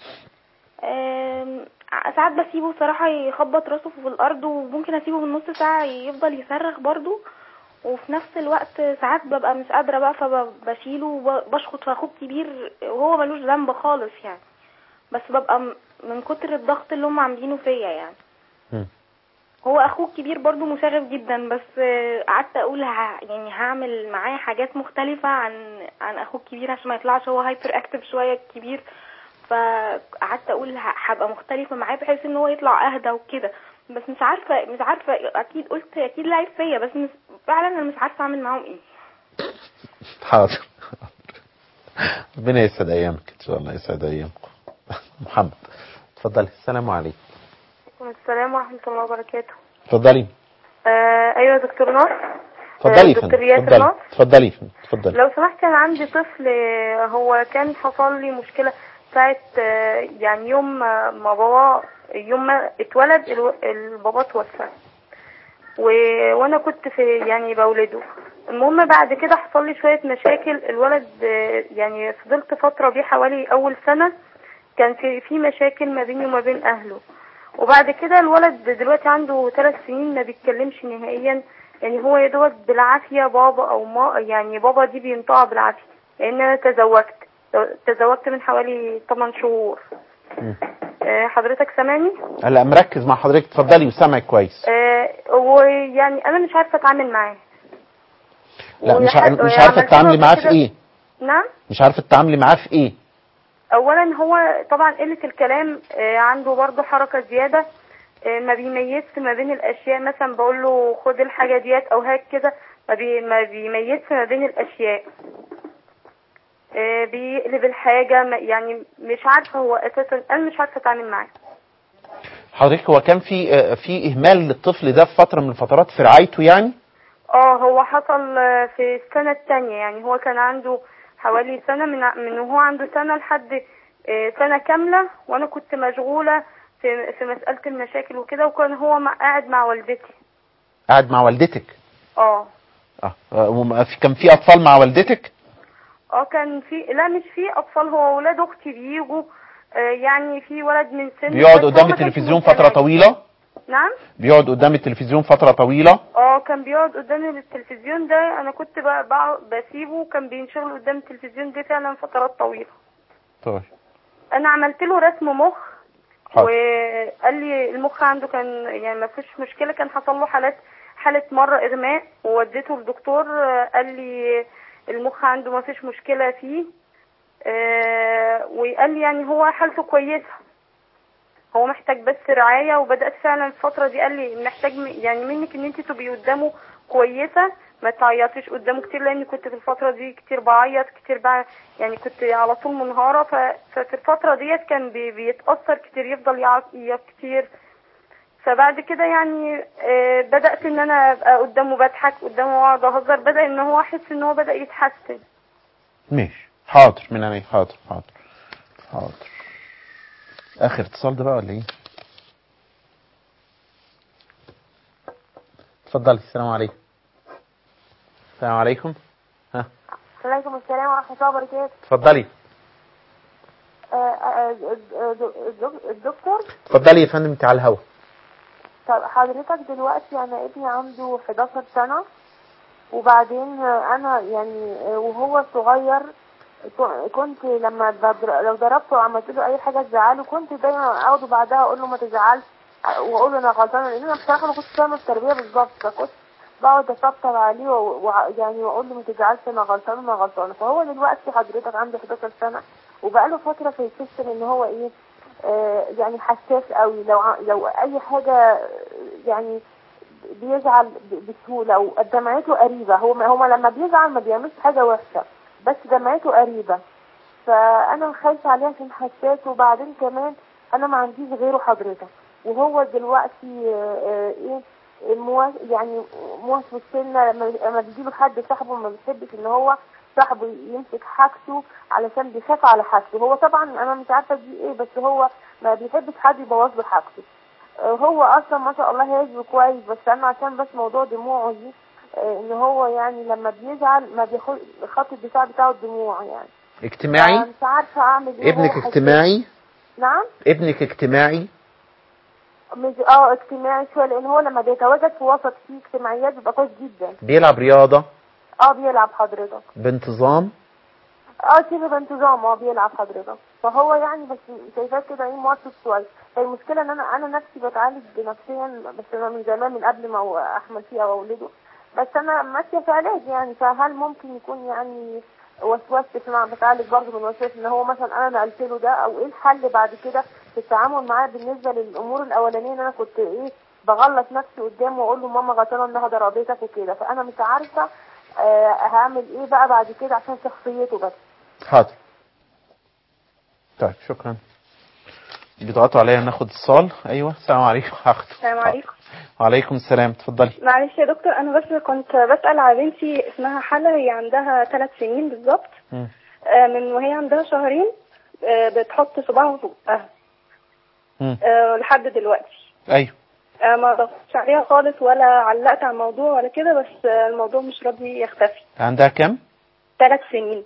ساعات بسيبه بصراحه يخبط راسه في الارض، وممكن اسيبه من نص ساعه يفضل يصرخ برضو. وفي نفس الوقت ساعات ببقى مش قادره بقى فبشيله وبشخط في اخوه الكبير وهو ملوش ذنب خالص يعني. بس ببقى من كتر الضغط اللي هم عاملينه فيا يعني. هو اخوه الكبير برضو مشاغب جدا، بس قعدت اقول يعني هعمل معاه حاجات مختلفه عن اخوه الكبير عشان ما يطلعش هو هايبر اكتف شويه الكبير. فقعدت اقول هبقى مختلفه معاه بحيث ان هو يطلع اهدى وكده. بس مش عارفه اكيد قلت اكيد لعب فيا، بس فعلا انا مش عارفه اعمل معاهم ايه. حاضر. ربنا يسعد ايامك ان شاء الله، يسعد ايامكم. محمد اتفضلي. السلام عليكم. وعليكم السلام ورحمه الله وبركاته. اتفضلي. ايوه دكتور ناصر. اتفضلي يا فندم. اتفضلي. لو سمحت، انا عندي طفل هو كان حصل لي مشكله ساعه يعني يوم ما اتولد البابا توفى وانا كنت في يعني بولده. المهم بعد كده حصل لي شويه مشاكل. الولد يعني فضلت فتره بيه حوالي اول سنه كان في مشاكل ما بيني وما بين اهله. وبعد كده الولد دلوقتي عنده 3 سنين ما بيتكلمش نهائيا. يعني هو يدوت بالعافيه بابا او ما، يعني بابا دي بينطقها بالعافيه. لان انا تزوجت من حوالي 8 شهور. حضرتك سامعني؟ لا مركز مع حضرتك. اتفضلي وسامعك كويس. ويعني انا مش عارفه اتعامل معاه. لا مش عارفه تتعاملي معاه في ايه؟ نعم مش عارفه تتعاملي معاه في ايه؟ اولا هو طبعا قله الكلام، عنده برضه حركه زياده، ما بيميزش ما بين الاشياء. مثلا بقول له خد الحاجه ديت او هات كده، ما بيميزش ما بين الاشياء. بيقلب الحاجه، يعني مش عارفه هو اساسا، انا مش عارفه اتعامل معاه. حضرتك هو كان في اهمال للطفل ده في فتره من الفترات في رعايته يعني؟ هو حصل في السنه الثانيه. يعني هو كان عنده حوالي سنه من وهو عنده سنه لحد سنه كامله، وانا كنت مشغوله في مساله المشاكل وكده. وكان هو قاعد مع والدتي. قاعد مع والدتك؟ كان في اطفال مع والدتك؟ كان في، لا مش في اطفال، هو ولاد اختي بيجوا. يعني في ولد من سن بيقعد قدام التلفزيون فتره طويله؟ نعم. بيقعد قدام التلفزيون فترة طويلة؟ كان بيقعد قدام التلفزيون ده، انا كنت بقعد بسيبه، كان بينشغل قدام التلفزيون ده فعلا فترات طويلة. طيب. انا عملت له رسم مخ، حاضر. وقال لي المخ عنده كان يعني ما فيش مشكلة، كان حصل له حالة مرة اغماء، ووديته للدكتور قال لي المخ عنده ما فيش مشكلة فيه، وقال لي يعني هو حالته كويسة، هو محتاج بس رعاية. وبدأت فعلا الفترة دي قال لي محتاج يعني منك ان انت تبقي قدامه كويسة، ما تعيطيش قدامه كتير، لان كنت في الفترة دي كتير بعيط كتير يعني كنت على طول منهارة. ففي الفترة ديت كان بيتأثر كتير، يفضل يعيط كتير. فبعد كده يعني بدأت ان انا ابقى قدامه بضحك قدامه واقعد اهزر، بدأ ان هو احس ان هو بدأ يتحسن. ماشي حاضر من عيني. حاضر. اخر اتصال ده بقى ولا ايه؟ اتفضلي. السلام عليكم. السلام عليكم. وعليكم السلام ورحمة الله وبركاته. اتفضلي. الدكتور. اتفضلي يا فندم، انت على الهوا. طب حضرتك دلوقتي انا ابني عنده 11 سنة، وبعدين انا يعني وهو صغير كنت لما لو ضربته او عملت له اي حاجه تزعله كنت دايما اقعد بعدها اقول له ما تزعلش، واقول له انا غلطانه، لان انا بصراحه ما كنتش فاهمه التربيه بالظبط، فكنت بقعد اطبطب عليه يعني واقول له ما تزعلش انا غلطانه. فهو دلوقتي حضرتك عنده 11 سنه، وبقى له فتره في السيستم ان هو ايه يعني حساس قوي، لو اي حاجه يعني بيزعل بسهوله، ودمعته قريبه. هو لما بيزعل ما بيعملش حاجه وحشه، بس دمعته قريبه، فانا خايفه عليه عشان حساس. وبعدين كمان انا ما عنديش غيره حضرتك، وهو دلوقتي ايه يعني مواسف السنه، لما بيجيله حد صاحبه ما بيحبش ان هو صاحبه يمسك حاجته علشان بيخاف على حاجته. هو طبعا انا مش عارفه دي ايه، بس هو ما بيحبش حد يبوظ له حاجته. هو اصلا ما شاء الله هادي كويس، بس انا عشان بس موضوع دموعه دي ان هو يعني لما بيزعل ما بياخد خط الدفاع بتاعه الدموع يعني. اجتماعي؟ مش عارفه اعمل ايه. ابنك اجتماعي؟ نعم. ابنك اجتماعي؟ مش اجتماعي شويه، لان هو لما بيتواجد في وسط فيه اجتماعيات بيبقى كويس جدا. بيلعب رياضه؟ بيلعب حضرتك. بانتظام؟ كده بانتظام. بيلعب حضرتك. فهو يعني بس شايفاه كده ايه موسوس شويه. فالمشكله ان انا نفسي بتعالج نفسيا، بس انا من زمان من قبل ما احمل فيه او اولده، بس انا ماشيه في علاج يعني. فهل ممكن يكون يعني وسواس في انا بتعالج برضه من وسواس ان هو مثلا انا نقلت له ده، او ايه الحل بعد كده في التعامل معاه بالنسبه للامور الاولانيه ان انا كنت ايه بغلط نفسي قدامه واقول له ماما غلطانه انها ضربتك وكده. فانا مش عارفه هعمل ايه بقى بعد كده عشان شخصيته بس. حاضر. طيب شكرا. بيضغطوا عليا ناخد اتصال. ايوه السلام عليكم. هاخد. السلام عليكم. وعليكم السلام. اتفضلي. معلش يا دكتور، انا بس كنت بسأل على بنتي اسمها حلا، هي عندها 3 سنين بالظبط. من وهي عندها شهرين بتحط صباعها في بقها لحد دلوقتي. ايوه. ما ضغطتش عليها خالص ولا علقت على الموضوع ولا كده، بس الموضوع مش راضي يختفي. عندها كام؟ 3 سنين.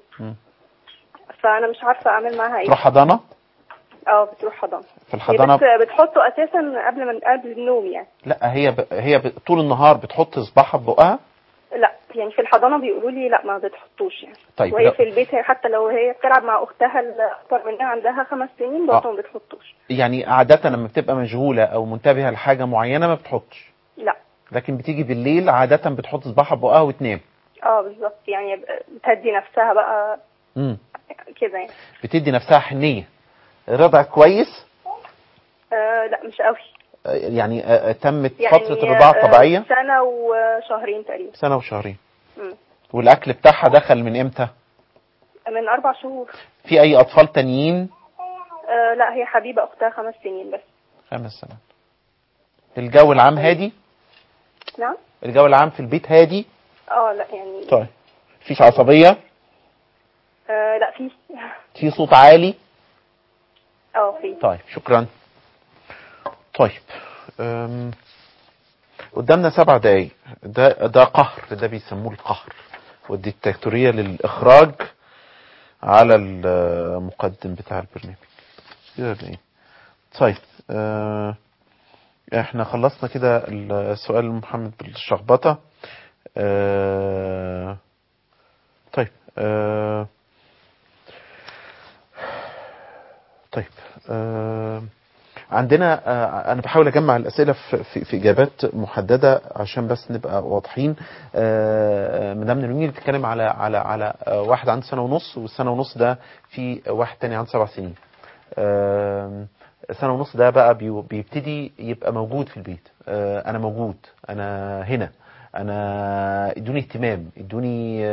فانا مش عارفه اعمل معاها ايه. تروح حضانه؟ بتروح حضانه. في الحضانه بتحطه اساسا قبل النوم يعني. لا هي طول النهار بتحط صباعها في بقها؟ لا يعني في الحضانه بيقولوا لي لا ما بتحطوش يعني. طيب وهي في البيت حتى لو هي بتلعب مع اختها الاكبر منها عندها 5 سنين برضه ما بتحطوش. يعني عاده لما بتبقى مشغوله او منتبهه لحاجه معينه ما بتحطش؟ لا. لكن بتيجي بالليل عاده بتحط صباعها في بقها وتنام؟ بالظبط، يعني بتهدي نفسها بقى كده يعني. بتدي نفسها حنيه. رضع كويس؟ لا مش قوي. يعني تمت يعني فترة الرضاعة الطبيعية؟ 1 سنة وشهرين تقريبا. 1 سنة وشهرين. والأكل بتاعها دخل من إمتى؟ من 4 شهور. في أي أطفال تانيين؟ لا هي حبيبة أختها 5 سنين بس. 5 سنين. الجو العام هادي؟ نعم. الجو العام في البيت هادي؟ لا يعني. طيب فيش عصبية؟ لا في صوت عالي؟ في. طيب شكرا. طيب قدامنا 7 دقايق. ده قهر، ده بيسموه القهر والديكتاتورية للإخراج على المقدم بتاع البرنامج. طيب احنا خلصنا كده السؤال محمد بالشخبطة. طيب طيب عندنا انا بحاول اجمع الاسئله في اجابات محدده عشان بس نبقى واضحين. مدام نرمين بتتكلم على واحد عنده سنه ونص، والسنه ونص ده في واحد تاني عنده 7 سنين. سنه ونص ده بقى بيبتدي يبقى موجود في البيت. انا موجود، انا هنا، انا ادوني اهتمام، ادوني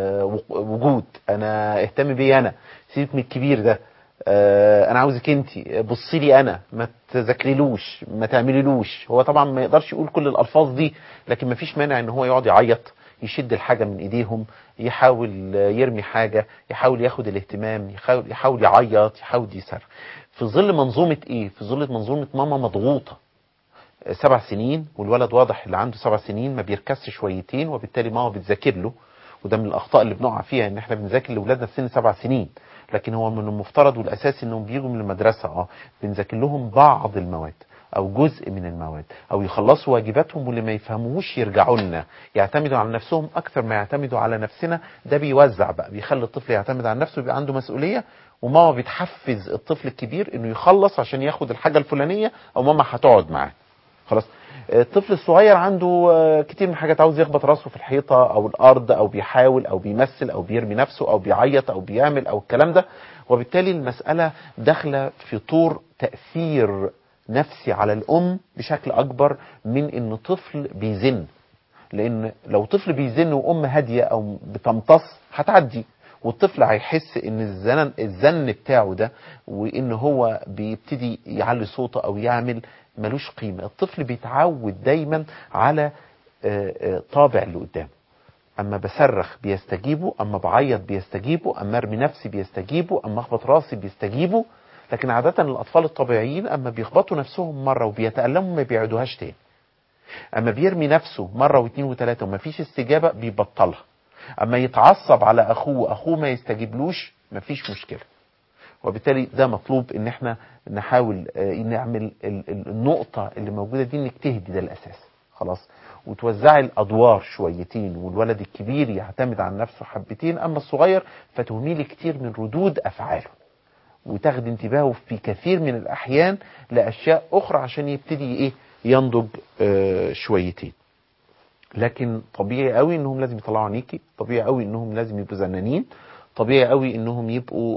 وجود، انا اهتم بي، انا سيبك من الكبير ده، انا عاوزك انتي، بصي لي انا، ما تذاكريلوش، ما تعمليلوش. هو طبعا ما يقدرش يقول كل الالفاظ دي، لكن ما فيش مانع ان هو يقعد يعيط، يشد الحاجه من ايديهم، يحاول يرمي حاجه، يحاول ياخد الاهتمام، يحاول يعيط، يحاول يصرخ. في ظل منظومه ايه؟ في ظل منظومه ماما مضغوطه 7 سنين، والولد واضح اللي عنده 7 سنين ما بيركزش شويتين، وبالتالي ماما بتذاكر له. وده من الاخطاء اللي بنقع فيها، ان احنا بنذاكر لاولادنا في سن 7 سنين، لكن هو من المفترض والاساسي انهم بيجوا من المدرسه بنذاكر لهم بعض المواد او جزء من المواد، او يخلصوا واجباتهم، واللي ما يفهموهوش يرجعوا لنا، يعتمدوا على نفسهم اكثر ما يعتمدوا على نفسنا. ده بيوزع بقى، بيخلي الطفل يعتمد على نفسه، يبقى عنده مسؤوليه، وماما بتحفز الطفل الكبير انه يخلص عشان ياخد الحاجه الفلانيه، او ماما هتقعد معاه. خلاص. الطفل الصغير عنده كتير من حاجات، عاوز يخبط راسه في الحيطة او الارض، او بيحاول، او بيمثل، او بيرمي نفسه، او بيعيط، او بيعمل، او الكلام ده. وبالتالي المسألة داخلة في طور تأثير نفسي على الام بشكل اكبر من ان طفل بيزن. لان لو طفل بيزن وام هادية او بتمتص هتعدي، والطفل هيحس ان الزن بتاعه ده، وان هو بيبتدي يعلي صوته او يعمل، ملوش قيمة. الطفل بيتعود دايما على طابع اللي قدامه. اما بصرخ بيستجيبوا، اما بعيط بيستجيبوا، اما ارمي نفسي بيستجيبوا، اما اخبط راسي بيستجيبوا. لكن عادة الاطفال الطبيعيين اما بيخبطوا نفسهم مرة وبيتألموا ما بيعيدوهاش تاني. اما بيرمي نفسه مرة واثنين وثلاثة وما فيش استجابة بيبطلها. اما يتعصب على اخوه ما يستجيبلوش، ما فيش مشكلة. وبالتالي ده مطلوب ان احنا نحاول نعمل النقطة اللي موجودة دي، انك تهدي، ده الاساس. خلاص. وتوزعي الادوار شويتين، والولد الكبير يعتمد على نفسه حبتين، اما الصغير فتهميلي كتير من ردود افعاله، وتاخد انتباهه في كثير من الاحيان لاشياء اخرى عشان يبتدي ينضج شويتين. لكن طبيعي قوي انهم لازم يطلعوا عينيكي، طبيعي قوي انهم لازم يبقوا زنانين، طبيعي قوي انهم يبقوا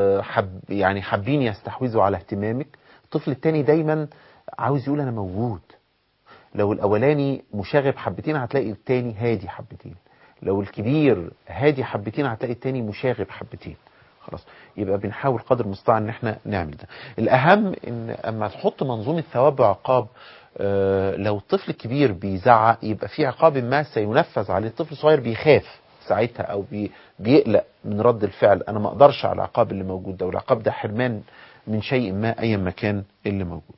حابين يستحوذوا على اهتمامك. الطفل التاني دايما عاوز يقول انا موجود. لو الاولاني مشاغب حبتين هتلاقي التاني هادي حبتين، لو الكبير هادي حبتين هتلاقي التاني مشاغب حبتين. خلاص. يبقى بنحاول قدر المستطاع ان احنا نعمل ده. الاهم ان اما تحط منظومة ثواب وعقاب، لو الطفل الكبير بيزعق يبقى في عقاب ما سينفذ عليه. الطفل الصغير بيخاف ساعتها او بيقلق من رد الفعل، انا ما اقدرش على العقاب اللي موجود ده، والعقاب ده حرمان من شيء ما اي مكان اللي موجود.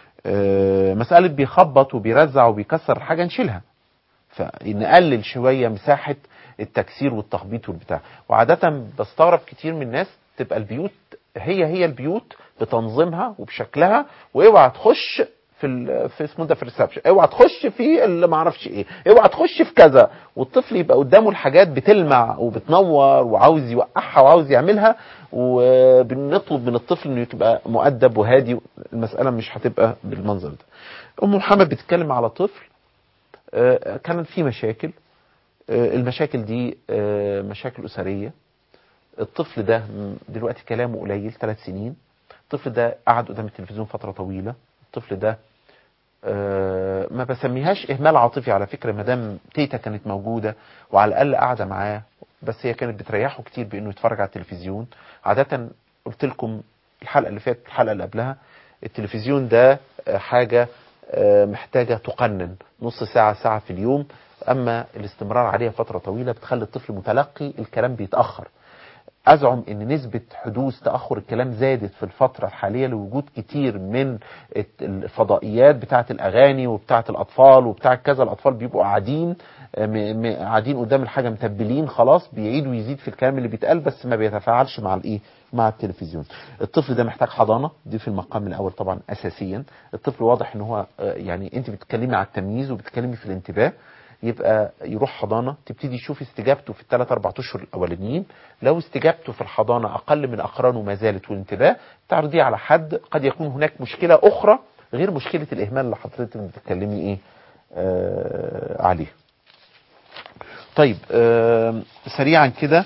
مسألة بيخبط وبيرزع وبيكسر حاجة نشيلها، فنقلل شوية مساحة التكسير والتخبيط والبتاع. وعادة بستغرب كتير من الناس تبقى البيوت هي البيوت بتنظيمها وبشكلها، واوعى تخش في اسمه ده في الريسبشن، اوعى تخش في اللي ما اعرفش ايه، اوعى تخش في كذا، والطفل يبقى قدامه الحاجات بتلمع وبتنور وعاوز يوقعها وعاوز يعملها، وبنطلب من الطفل انه يبقى مؤدب وهادي. المسألة مش هتبقى بالمنظر ده. ام محمد بتتكلم على طفل كانت في مشاكل. المشاكل دي مشاكل أسرية. الطفل ده دلوقتي كلامه قليل، 3 سنين. الطفل ده قعد قدام التلفزيون فترة طويلة. الطفل ده ما بسميهاش إهمال عاطفي على فكرة، مدام تيتا كانت موجودة وعلى الأقل قاعدة معاه، بس هي كانت بتريحه كتير بأنه يتفرج على التلفزيون. عادة قلت لكم الحلقة اللي فاتت الحلقة اللي قبلها، التلفزيون ده حاجة محتاجة تقنن، نص ساعة ساعة في اليوم. أما الاستمرار عليها فترة طويلة بتخلي الطفل متلقي الكلام بيتأخر. أزعم أن نسبة حدوث تأخر الكلام زادت في الفترة الحالية لوجود كتير من الفضائيات بتاعة الأغاني وبتاعة الأطفال وبتاعة كذا. الأطفال بيبقوا قاعدين قدام الحاجة متبلين، خلاص بيعيد ويزيد في الكلام اللي بيتقال، بس ما بيتفاعلش مع مع التلفزيون. الطفل ده محتاج حضانة، دي في المقام الأول طبعا أساسيا. الطفل واضح ان هو يعني انت بتتكلمي على التمييز وبتتكلمي في الانتباه، يبقى يروح حضانة، تبتدي تشوف استجابته في ال3-4 أشهر الأولانيين. لو استجابته في الحضانة أقل من أقرانه ما زالت والانتباه، تعرضيه على حد. قد يكون هناك مشكلة أخرى غير مشكلة الإهمال اللي حضرتك بتتكلمي إيه عليه. طيب سريعا كده،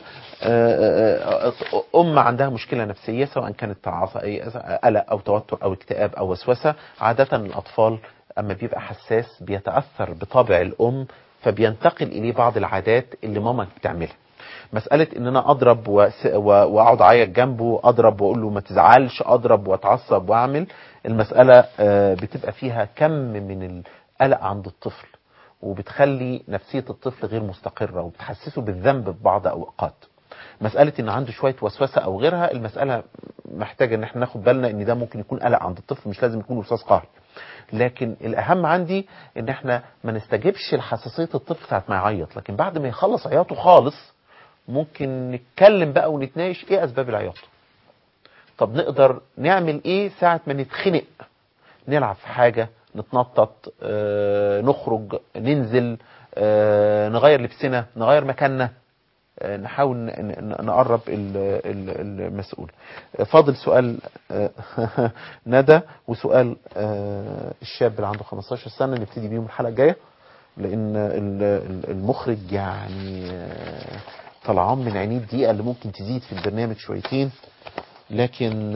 أم عندها مشكلة نفسية سواء كانت قلق أو توتر أو اكتئاب أو وسوسة. عادة الأطفال أما بيبقى حساس بيتأثر بطبع الأم، فبينتقل إليه بعض العادات اللي ماما بتعملها. مسألة إن أنا أضرب وأقعد أعيط جنبه، أضرب وأقول له ما تزعلش، أضرب وأتعصب وأعمل، المسألة بتبقى فيها كم من القلق عند الطفل، وبتخلي نفسية الطفل غير مستقرة وبتحسسه بالذنب في بعض أوقات. مسألة ان عنده شوية وسوسة او غيرها، المسألة محتاجة ان احنا ناخد بالنا ان ده ممكن يكون قلق عند الطفل، مش لازم يكون وسواس قهري. لكن الاهم عندي ان احنا ما نستجبش لحساسية الطفل ساعة ما يعيط، لكن بعد ما يخلص عياطه خالص ممكن نتكلم بقى ونتناقش ايه اسباب العياط. طب نقدر نعمل ايه ساعة ما نتخنق؟ نلعب في حاجة، نتنطط، نخرج، ننزل، نغير لبسنا، نغير مكاننا، نحاول نقرب المسؤول. فاضل سؤال ندى وسؤال الشاب اللي عنده 15 سنة نبتدي بيهم الحلقة الجاية، لأن المخرج يعني طلعان من عينيه الدقيقة اللي ممكن تزيد في البرنامج شويتين، لكن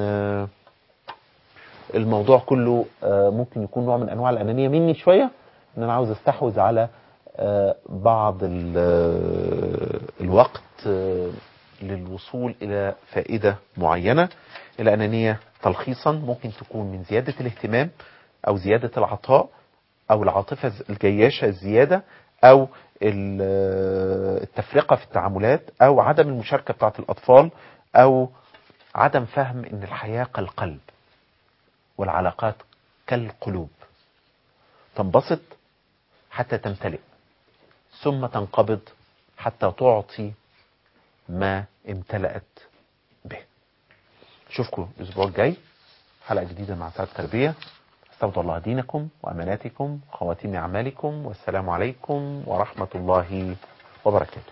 الموضوع كله ممكن يكون نوع من أنواع الأنانية مني شوية، إن أنا عاوز استحوذ على بعض الوقت للوصول إلى فائدة معينة. الأنانية تلخيصا ممكن تكون من زيادة الاهتمام أو زيادة العطاء أو العاطفة الجياشة الزيادة أو التفرقة في التعاملات أو عدم المشاركة بتاعت الأطفال أو عدم فهم أن الحياة كالقلب والعلاقات كالقلوب، تنبسط حتى تمتلئ ثم تنقبض حتى تعطي ما امتلأت به. اشوفكم الاسبوع الجاي حلقة جديدة مع سعادة التربية. استودع الله دينكم واماناتكم وخواتيم اعمالكم، والسلام عليكم ورحمة الله وبركاته.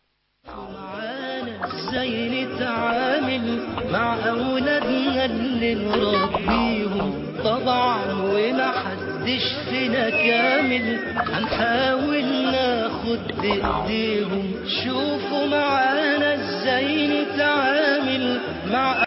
ازاي نتعامل مع اولادنا اللي نربيهم؟ طبعا ومحدش فينا كامل، هنحاول ناخد بايديهم. شوفوا معانا ازاي نتعامل مع